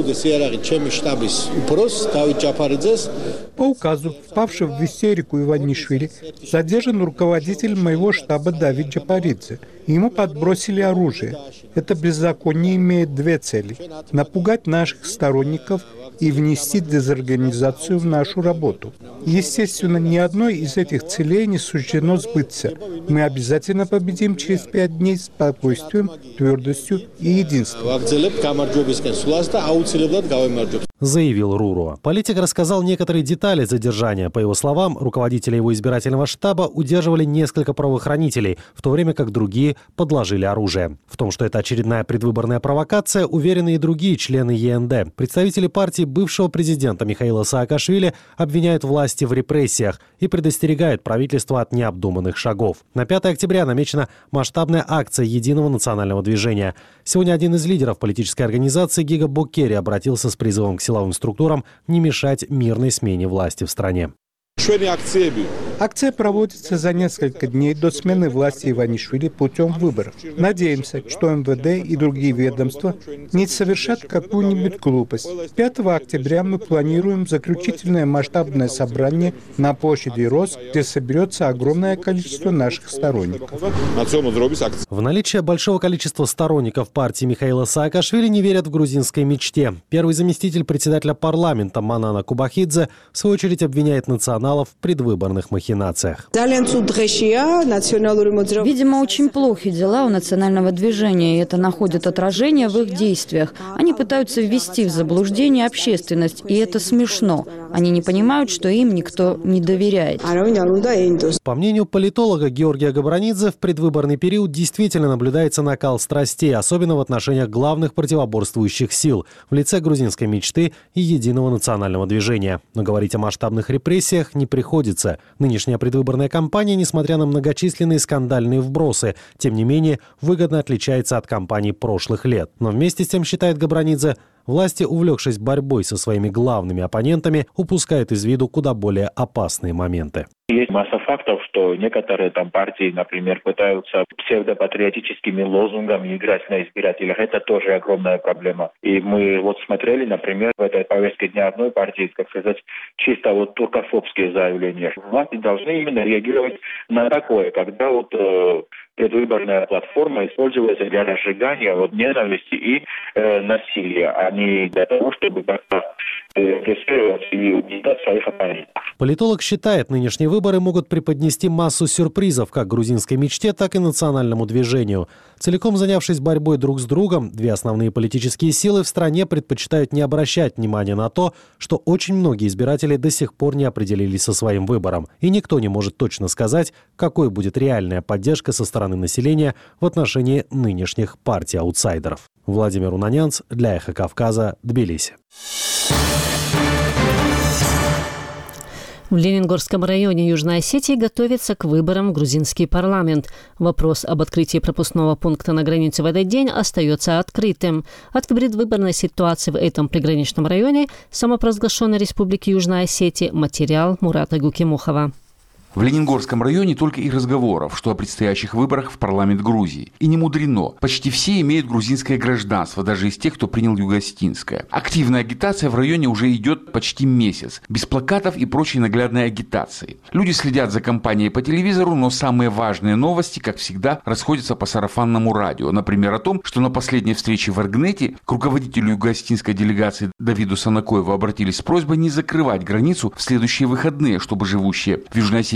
S: По указу впавшего в истерику Иванишвили задержан руководитель моего штаба Давид Джапаридзе. Ему подбросили оружие. Это беззаконие имеет две цели – напугать наших сторонников и внести дезорганизацию в нашу работу. Естественно, ни одной из этих целей не суждено сбыться. Мы обязательно победим через пять дней с спокойствием, твердостью и единством.
F: Заявил Руруа. Политик рассказал некоторые детали задержания. По его словам, руководители его избирательного штаба удерживали несколько правоохранителей, в то время как другие подложили оружие. В том, что это очередная предвыборная провокация, уверены и другие члены ЕНД. Представители партии бывшего президента Михаила Саакашвили обвиняют власти в репрессиях и предостерегают правительство от необдуманных шагов. На пятое октября намечена масштабная акция Единого национального движения. Сегодня один из лидеров политической организации Гига Боккери обратился с призывом к силовым структурам не мешать мирной смене власти в стране.
S: Акция проводится за несколько дней до смены власти Иванишвили путем выборов. Надеемся, что эм вэ дэ и другие ведомства не совершат какую-нибудь глупость. пятого октября мы планируем заключительное масштабное собрание на площади Рос, где соберется огромное количество наших сторонников.
F: В наличие большого количества сторонников партии Михаила Саакашвили не верят в грузинской мечте. Первый заместитель председателя парламента Манана Кубахидзе в свою очередь обвиняет националов в предвыборных махинациях.
T: Видимо, очень плохи дела у национального движения, и это находит отражение в их действиях. Они пытаются ввести в заблуждение общественность, и это смешно. Они не понимают, что им никто не доверяет.
F: По мнению политолога Георгия Габранидзе, в предвыборный период действительно наблюдается накал страстей, особенно в отношениях главных противоборствующих сил в лице грузинской мечты и Единого национального движения. Но говорить о масштабных репрессиях не приходится. Нынешняя предвыборная кампания, несмотря на многочисленные скандальные вбросы, тем не менее выгодно отличается от кампаний прошлых лет. Но вместе с тем, считает Габранидзе, власти, увлекшись борьбой со своими главными оппонентами, упускают из виду куда более опасные моменты.
U: Есть масса фактов, что некоторые там партии, например, пытаются псевдопатриотическими лозунгами играть на избирателях. Это тоже огромная проблема. И мы вот смотрели, например, в этой повестке дня одной партии, как сказать, чисто вот туркофобские заявления. Власти должны именно реагировать на такое, когда вот э, предвыборная платформа используется для разжигания вот ненависти и э, насилия, а не для того, чтобы как-то преследовать и убеждать своих оппонентов.
F: Политолог считает, нынешние выборы могут преподнести массу сюрпризов как грузинской мечте, так и национальному движению. Целиком занявшись борьбой друг с другом, две основные политические силы в стране предпочитают не обращать внимания на то, что очень многие избиратели до сих пор не определились со своим выбором. И никто не может точно сказать, какой будет реальная поддержка со стороны населения в отношении нынешних партий-аутсайдеров. Владимир Унанянц для Эхо Кавказа, Тбилиси.
C: В Лениногорском районе Южной Осетии готовится к выборам в грузинский парламент. Вопрос об открытии пропускного пункта на границе в этот день остается открытым. От предвыборной ситуации в этом приграничном районе самопровозглашенной Республики Южная Осетия материал Мурата Гукимухова.
V: В Лениногорском районе только и разговоров, что о предстоящих выборах в парламент Грузии. И не мудрено. Почти все имеют грузинское гражданство, даже из тех, кто принял юго-осетинское. Активная агитация в районе уже идет почти месяц. Без плакатов и прочей наглядной агитации. Люди следят за кампанией по телевизору, но самые важные новости, как всегда, расходятся по сарафанному радио. Например, о том, что на последней встрече в Эргнете к руководителю юго-осетинской делегации Давиду Санакоеву обратились с просьбой не закрывать границу в следующие выходные, чтобы живущие в Южной Осетии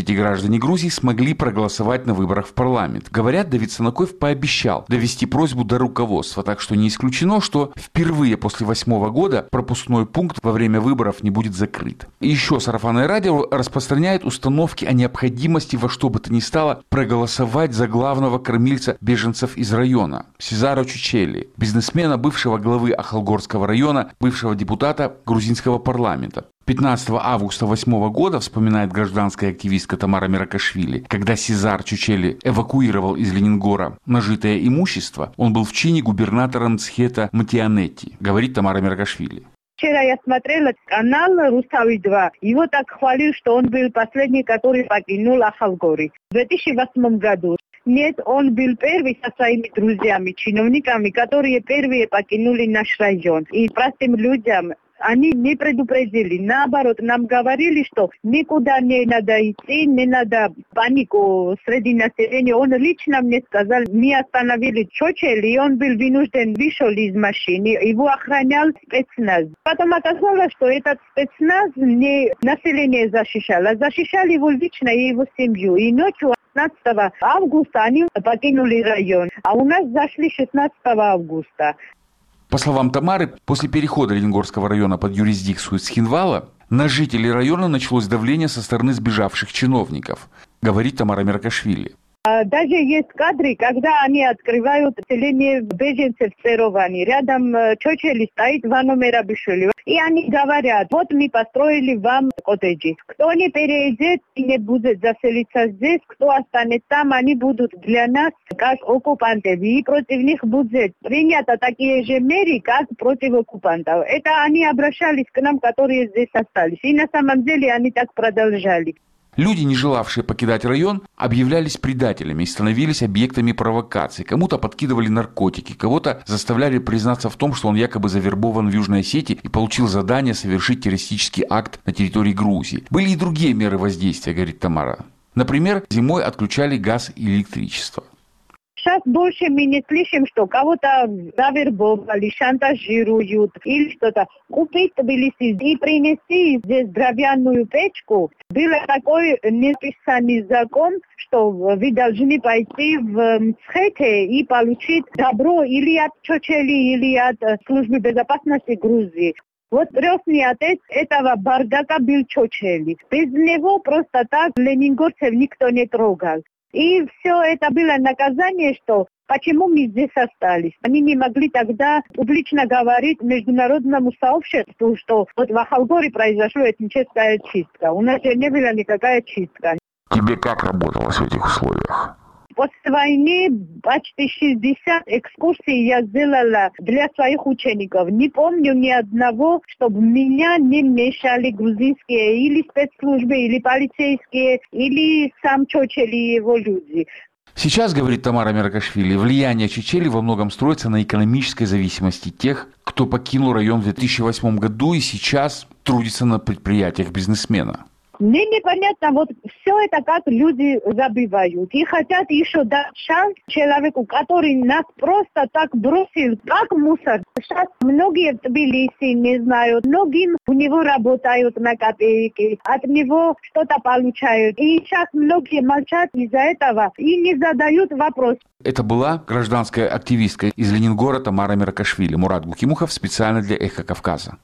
V: эти граждане Грузии смогли проголосовать на выборах в парламент. Говорят, Давид Санакоев пообещал довести просьбу до руководства, так что не исключено, что впервые после восьмого года пропускной пункт во время выборов не будет закрыт. И еще сарафанное радио распространяет установки о необходимости во что бы то ни стало проголосовать за главного кормильца беженцев из района Сезара Чучели, бизнесмена, бывшего главы Ахалгорского района, бывшего депутата грузинского парламента. пятнадцатого августа восьмого года, вспоминает гражданская активистка Тамара Меракашвили, когда Сезар Чучели эвакуировал из Ленингора нажитое имущество, он был в чине губернатора Мцхета Матианетти, говорит Тамара Меракашвили.
A: Вчера я смотрела канал «Рустави два». Его так хвалил, что он был последний, который покинул Ахалгори. В две тысячи восьмом году. Нет, он был первый со своими друзьями, чиновниками, которые первые покинули наш район. И простым людям они не предупредили. Наоборот, нам говорили, что никуда не надо идти, не надо панику среди населения. Он лично мне сказал, мы остановили Чучели, и он был вынужден вышел из машины. Его охранял спецназ. Потом оказалось, что этот спецназ не население защищал, а защищал его лично и его семью. И ночью пятнадцатого августа они покинули район. А у нас зашли шестнадцатого августа.
V: По словам Тамары, после перехода Лениногорского района под юрисдикцию Цхинвала на жителей района началось давление со стороны сбежавших чиновников, говорит Тамара Меракашвили.
A: Даже есть кадры, когда они открывают селение беженцев в Цероване. Рядом Чучели стоит Вано Мерабишвили. И они говорят, вот мы построили вам коттеджи. Кто не переедет и не будет заселиться здесь, кто останется там, они будут для нас как оккупанты. И против них будет принято такие же меры, как против оккупантов. Это они обращались к нам, которые здесь остались. И на самом деле они так продолжали.
V: Люди, не желавшие покидать район, объявлялись предателями и становились объектами провокаций. Кому-то подкидывали наркотики, кого-то заставляли признаться в том, что он якобы завербован в Южной Осетии и получил задание совершить террористический акт на территории Грузии. Были и другие меры воздействия, говорит Тамара. Например, зимой отключали газ и электричество.
A: Сейчас больше мы не слышим, что кого-то завербовали, шантажируют или что-то. Купить Тбилиси и принести здесь деревянную печку. Был такой неписанный закон, что вы должны пойти в Мцхете и получить добро или от Чучели, или от службы безопасности Грузии. Вот крестный отец этого бардака был Чучели. Без него просто так ленингорцев никто не трогал. И все это было наказание, что почему мы здесь остались. Они не могли тогда публично говорить международному сообществу, что вот в Ахалгоре произошла этническая чистка. У нас же не была никакая чистка.
V: Тебе как работалось в этих условиях?
A: После войны почти шестьдесят экскурсий я сделала для своих учеников. Не помню ни одного, чтобы меня не мешали грузинские или спецслужбы, или полицейские, или сам Чучели и его люди.
V: Сейчас, говорит Тамара Меракашвили, влияние Чучели во многом строится на экономической зависимости тех, кто покинул район в две тысячи восьмом году и сейчас трудится на предприятиях бизнесмена.
A: Мне непонятно, вот все это как люди забивают. И хотят еще дать шанс человеку, который нас просто так бросил, как мусор. Сейчас многие в Тбилиси не знают, многим у него работают на копейки, от него что-то получают. И сейчас многие молчат из-за этого и не задают вопрос.
V: Это была гражданская активистка из Ленингора Тамара Меракашвили. Мурат Гукимухов специально для «Эхо Кавказа».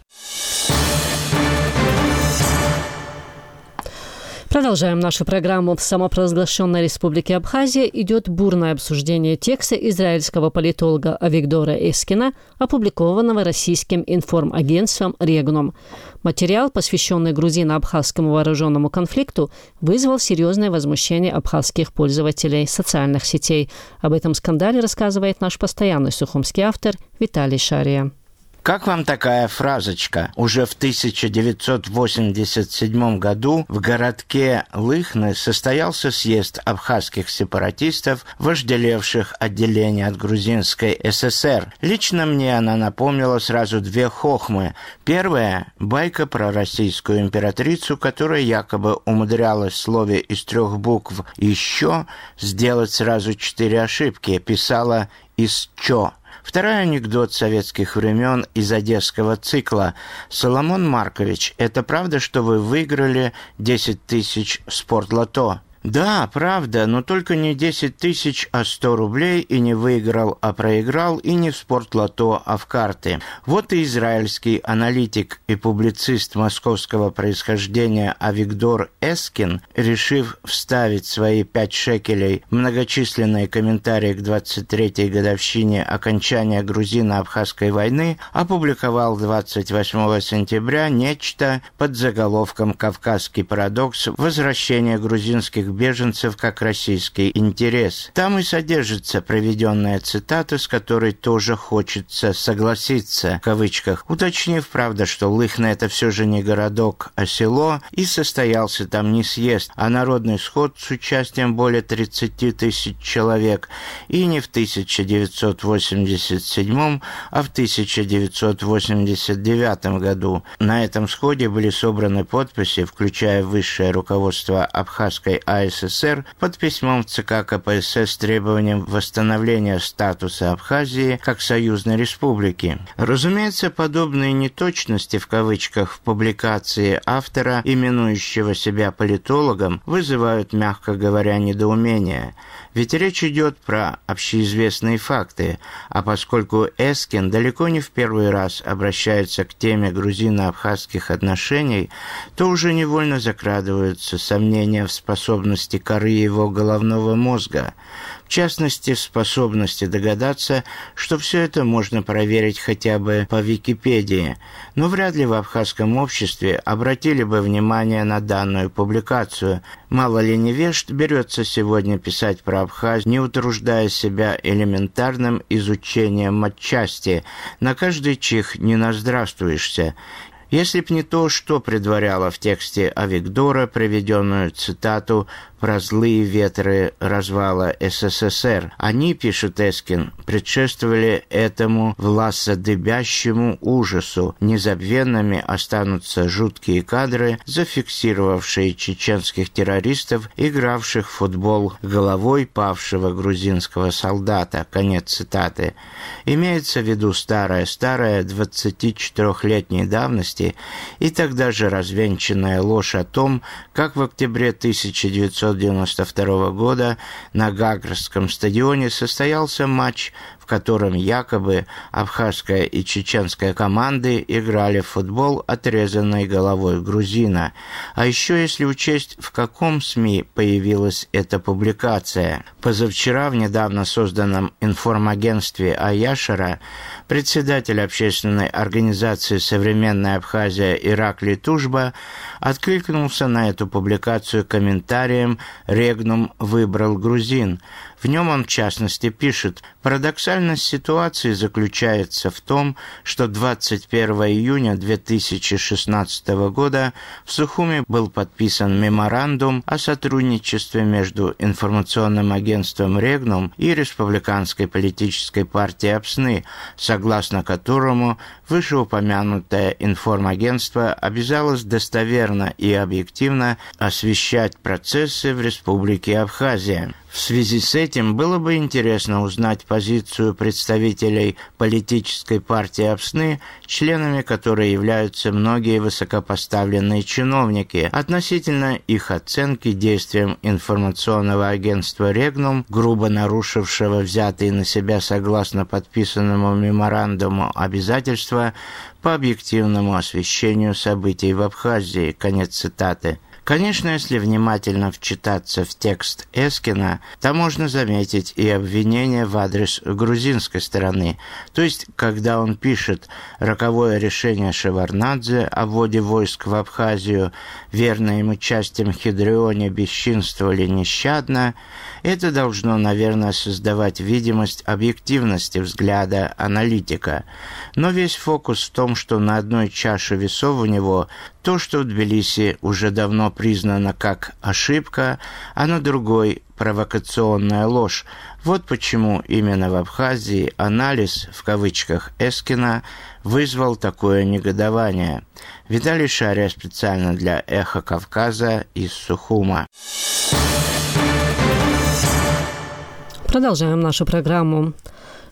C: Продолжаем нашу программу. В самопровозглашенной республике Абхазия идет бурное обсуждение текста израильского политолога Авигдора Эскина, опубликованного российским информагентством «Регнум». Материал, посвященный грузино-абхазскому вооруженному конфликту, вызвал серьезное возмущение абхазских пользователей социальных сетей. Об этом скандале рассказывает наш постоянный сухумский автор Виталий Шария.
H: Как вам такая фразочка? Уже в тысяча девятьсот восемьдесят седьмом году в городке Лыхны состоялся съезд абхазских сепаратистов, вожделевших отделение от грузинской ССР. Лично мне она напомнила сразу две хохмы. Первая – байка про российскую императрицу, которая якобы умудрялась в слове из трех букв «еще» сделать сразу четыре ошибки, писала «из чё». Второй анекдот советских времен из одесского цикла. Соломон Маркович, это правда, что вы выиграли десять тысяч в спортлото? Да, правда, но только не десять тысяч, а сто рублей, и не выиграл, а проиграл, и не в спортлото, а в карты. Вот и израильский аналитик и публицист московского происхождения Авигдор Эскин, решив вставить свои пять шекелей в многочисленные комментарии к двадцать третьей годовщине окончания грузино-абхазской войны, опубликовал двадцать восьмого сентября нечто под заголовком «Кавказский парадокс. Возвращение грузинских беженцев как российский интерес». Там и содержится приведенная цитата, с которой тоже хочется согласиться, в кавычках, уточнив, правда, что Лыхна — это все же не городок, а село, и состоялся там не съезд, а народный сход с участием более тридцати тысяч человек, и не в тысяча девятьсот восемьдесят седьмом, а в тысяча девятьсот восемьдесят девятом году. На этом сходе были собраны подписи, включая высшее руководство Абхазской АССР, под письмом в ЦК КПСС с требованием восстановления статуса Абхазии как союзной республики. Разумеется, подобные неточности в кавычках в публикации автора, именующего себя политологом, вызывают, мягко говоря, недоумение. Ведь речь идет про общеизвестные факты, а поскольку Эскин далеко не в первый раз обращается к теме грузино-абхазских отношений, то уже невольно закрадываются сомнения в способности коры его головного мозга, в частности, в способности догадаться, что все это можно проверить хотя бы по Википедии, но вряд ли в абхазском обществе обратили бы внимание на данную публикацию. Мало ли невежд берется сегодня писать про Абхазию, не утруждая себя элементарным изучением матчасти, на каждый чих не наздравствуешься. Если б не то, что предваряло в тексте Авигдора приведенную цитату про злые ветры развала СССР. Они, пишет Эскин, предшествовали этому власодыбящему ужасу. Незабвенными останутся жуткие кадры, зафиксировавшие чеченских террористов, игравших в футбол головой павшего грузинского солдата. Конец цитаты. Имеется в виду старая-старая двадцатичетырёхлетней давности и тогда же развенчанная ложь о том, как в октябре тысяча девятьсот девяносто второго года на Гагрском стадионе состоялся матч, в котором якобы абхазская и чеченская команды играли в футбол отрезанной головой грузина. А еще если учесть, в каком СМИ появилась эта публикация. Позавчера в недавно созданном информагентстве Аяшара председатель общественной организации «Современная Абхазия» Ираклий Тужба откликнулся на эту публикацию комментарием «Регнум выбрал грузин». В нем он, в частности, пишет: «Парадоксальность ситуации заключается в том, что двадцать первого июня две тысячи шестнадцатого года в Сухуми был подписан меморандум о сотрудничестве между информационным агентством «Регнум» и Республиканской политической партией Апсны, согласно которому вышеупомянутое информагентство обязалось достоверно и объективно освещать процессы в Республике Абхазия». В связи с этим было бы интересно узнать позицию представителей политической партии Апсны, членами которой являются многие высокопоставленные чиновники, относительно их оценки действиям информационного агентства «Регнум», грубо нарушившего взятые на себя согласно подписанному меморандуму обязательства по объективному освещению событий в Абхазии. Конец цитаты. Конечно, если внимательно вчитаться в текст Эскина, то можно заметить и обвинения в адрес грузинской стороны. То есть, когда он пишет «роковое решение Шеварднадзе о вводе войск в Абхазию, верное ему частям Хидрионе бесчинствовали нещадно», это должно, наверное, создавать видимость объективности взгляда аналитика. Но весь фокус в том, что на одной чаше весов у него то, что в Тбилиси уже давно признано как ошибка, а на другой – провокационная ложь. Вот почему именно в Абхазии анализ, в кавычках, Эскина вызвал такое негодование. Виталий Шария специально для «Эхо Кавказа» из Сухума.
C: Продолжаем нашу программу.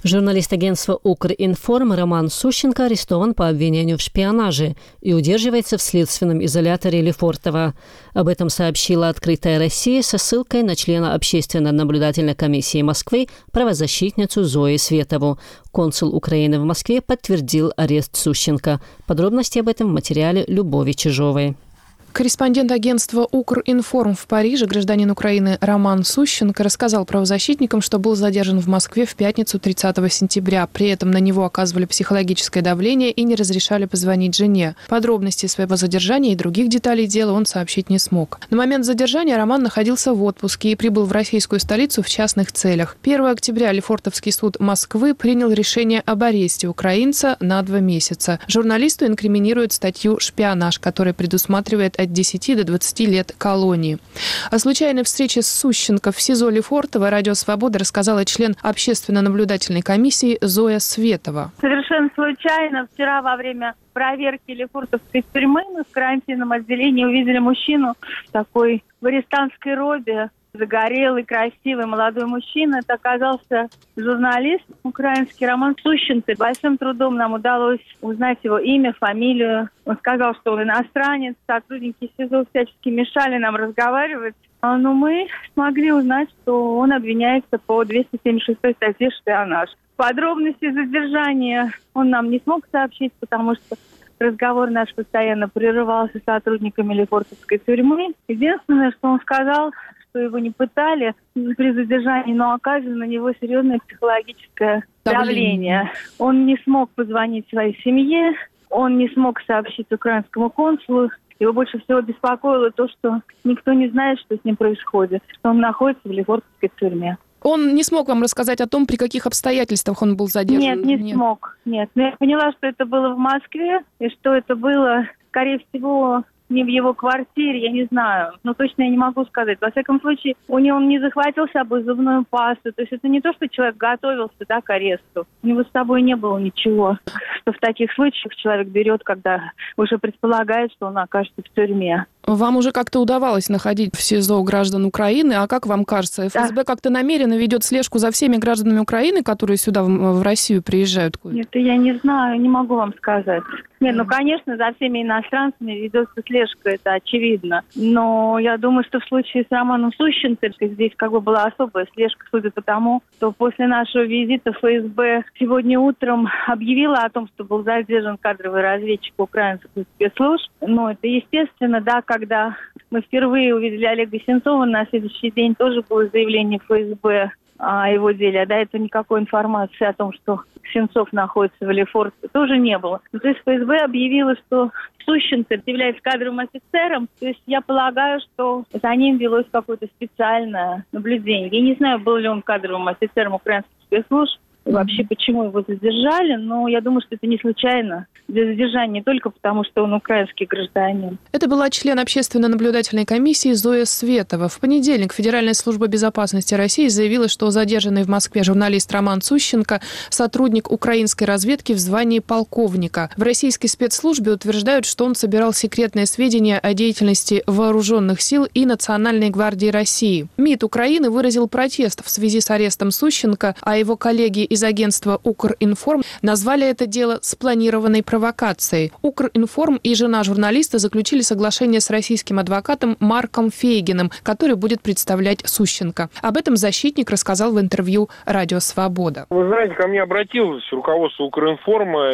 C: Журналист агентства «Укринформ» Роман Сущенко арестован по обвинению в шпионаже и удерживается в следственном изоляторе Лефортово. Об этом сообщила «Открытая Россия» со ссылкой на члена Общественно-наблюдательной комиссии Москвы правозащитницу Зою Светову. Консул Украины в Москве подтвердил арест Сущенко. Подробности об этом в материале Любови Чижовой.
G: Корреспондент агентства «Укринформ» в Париже, гражданин Украины Роман Сущенко, рассказал правозащитникам, что был задержан в Москве в пятницу тридцатого сентября. При этом на него оказывали психологическое давление и не разрешали позвонить жене. Подробности своего задержания и других деталей дела он сообщить не смог. На момент задержания Роман находился в отпуске и прибыл в российскую столицу в частных целях. первого октября Лефортовский суд Москвы принял решение об аресте украинца на два месяца. Журналисту инкриминируют статью «Шпионаж», которая предусматривает от десяти до двадцати лет колонии. О случайной встрече с Сущенко в СИЗО Лефортово «Радио Свобода» рассказала член общественно-наблюдательной комиссии Зоя Светова.
I: Совершенно случайно вчера во время проверки Лефортовской тюрьмы мы в карантинном отделении увидели мужчину в такой в арестантской робе. Загорелый, красивый молодой мужчина. Это оказался журналист украинский Роман Сущенко. Большим трудом нам удалось узнать его имя, фамилию. Он сказал, что он иностранец. Сотрудники СИЗО всячески мешали нам разговаривать. Но мы смогли узнать, что он обвиняется по двести семьдесят шестой статье «Шпионаж». Подробности задержания он нам не смог сообщить, потому что разговор наш постоянно прерывался сотрудниками Лефортовской тюрьмы. Единственное, что он сказал, что его не пытали при задержании, но оказывали на него серьезное психологическое давление. Он не смог позвонить своей семье, он не смог сообщить украинскому консулу. Его больше всего беспокоило то, что никто не знает, что с ним происходит, что он находится в Лефортовской тюрьме.
G: Он не смог вам рассказать о том, при каких обстоятельствах он был задержан?
I: Нет, не Нет. смог. Нет. Но я поняла, что это было в Москве, и что это было, скорее всего, не в его квартире, я не знаю. Но точно я не могу сказать. Во всяком случае, у него он не захватил с собой зубную пасту. То есть это не то, что человек готовился, да, к аресту. У него с собой не было ничего. Что в таких случаях человек берет, когда уже предполагает, что он окажется в тюрьме.
G: Вам уже как-то удавалось находить в СИЗО граждан Украины, а как вам кажется, ФСБ да. как-то намеренно ведет слежку за всеми гражданами Украины, которые сюда в, в Россию приезжают?
I: Нет, я не знаю, не могу вам сказать. Нет, ну, конечно, за всеми иностранцами ведется слежка, это очевидно. Но я думаю, что в случае с Романом Сущенко здесь как бы была особая слежка, судя по тому, что после нашего визита ФСБ сегодня утром объявила о том, что был задержан кадровый разведчик украинских спецслужб. Но это естественно, да, когда мы впервые увидели Олега Сенцова, на следующий день тоже было заявление ФСБ о его деле. А до этого никакой информации о том, что Сенцов находится в Лефортово, тоже не было. Ну, то есть ФСБ объявила, что Сущенко является кадровым офицером. То есть я полагаю, что за ним велось какое-то специальное наблюдение. Я не знаю, был ли он кадровым офицером украинских спецслужб, и вообще, почему его задержали, но я думаю, что это не случайно. Для задержания не только потому, что он украинский гражданин.
G: Это была член общественно-наблюдательной комиссии Зоя Светова. В понедельник Федеральная служба безопасности России заявила, что задержанный в Москве журналист Роман Сущенко – сотрудник украинской разведки в звании полковника. В российской спецслужбе утверждают, что он собирал секретные сведения о деятельности вооруженных сил и Национальной гвардии России. МИД Украины выразил протест в связи с арестом Сущенко, а его коллеги из агентства «Укринформ» назвали это дело спланированной провокацией. «Укринформ» и жена журналиста заключили соглашение с российским адвокатом Марком Фейгиным, который будет представлять Сущенко. Об этом защитник рассказал в интервью «Радио Свобода».
W: Вы знаете, ко мне обратилось руководство «Укринформа»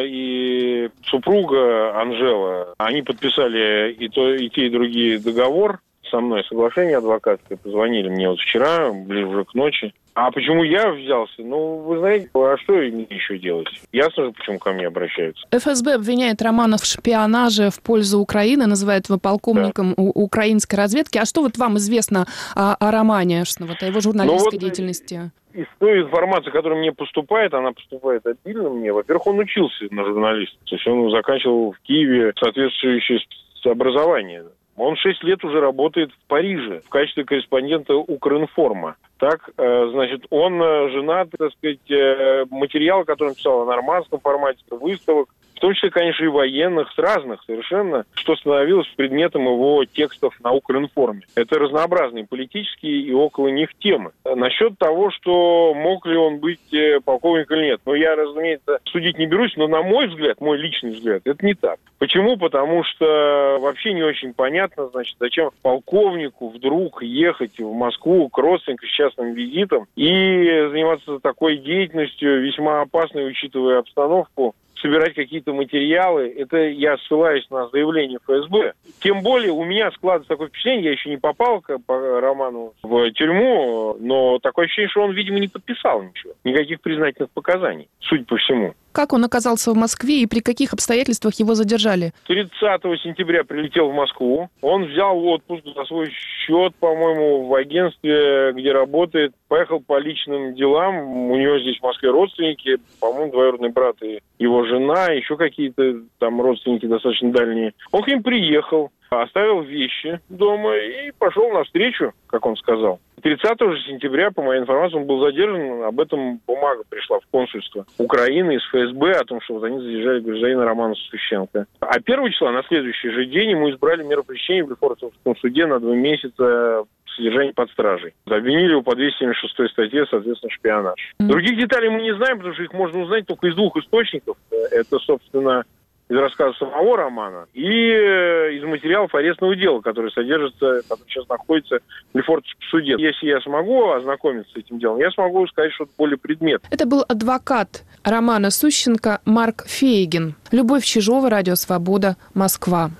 W: и супруга Анжела. Они подписали и, то, и те, и другие договор со мной, соглашение адвокатское. Позвонили мне вот вчера, ближе уже к ночи. А почему я взялся? Ну, вы знаете, а что мне еще делать? Ясно же, почему ко мне обращаются.
G: ФСБ обвиняет Романа в шпионаже в пользу Украины, называет его полковником да. украинской разведки. А что вот вам известно о, о Романе, что, вот, о его журналистской ну, вот деятельности?
W: Из той информации, которая мне поступает, она поступает обильно мне. Во-первых, он учился на журналиста. То есть он заканчивал в Киеве соответствующее образование. Он шесть лет уже работает в Париже в качестве корреспондента Укринформа. Так, значит, он женат, так сказать, материал, который он писал о нормандском формате, выставок, в том числе, конечно, и военных, с разных совершенно, что становилось предметом его текстов на Укринформе. Это разнообразные политические и около них темы. Насчет того, что мог ли он быть полковником или нет, ну, я, разумеется, судить не берусь, но, на мой взгляд, мой личный взгляд, это не так. Почему? Потому что вообще не очень понятно, значит, зачем полковнику вдруг ехать в Москву к родственникам с частным визитом и заниматься такой деятельностью, весьма опасной, учитывая обстановку, собирать какие-то материалы. Это я ссылаюсь на заявление эф эс бэ. Тем более у меня складывается такое впечатление, я еще не попал по Роману в тюрьму, но такое ощущение, что он, видимо, не подписал ничего. Никаких признательных показаний, судя по всему.
G: Как он оказался в Москве и при каких обстоятельствах его задержали?
W: тридцатого сентября прилетел в Москву. Он взял отпуск за свой счет, по-моему, в агентстве, где работает. Поехал по личным делам. У него здесь в Москве родственники, по-моему, двоюродный брат и его жена, еще какие-то там родственники достаточно дальние. Он к ним приехал, оставил вещи дома и пошел навстречу, как он сказал. тридцатого сентября, по моей информации, он был задержан. Об этом бумага пришла в консульство Украины из эф эс бэ о том, что вот они задержали гражданина Романа Сущенко. А первого числа, на следующий же день, ему избрали меру пресечения в Лефортовском суде на два месяца содержания под стражей. Обвинили его по двести семьдесят шестой статье, соответственно, шпионаж. Mm-hmm. Других деталей мы не знаем, потому что их можно узнать только из двух источников. Это, собственно, из рассказа самого Романа и из материалов арестного дела, который содержится, который сейчас находится в Лефортовском суде. Если я смогу ознакомиться с этим делом, я смогу сказать что-то более предметное.
G: Это был адвокат Романа Сущенко Марк Фейгин. Любовь Чижова, Радио Свобода, Москва.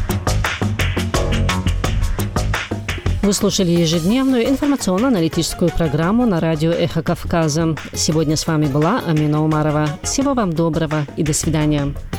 C: Вы слушали ежедневную информационно-аналитическую программу на радио «Эхо Кавказа». Сегодня с вами была Амина Умарова. Всего вам доброго и до свидания.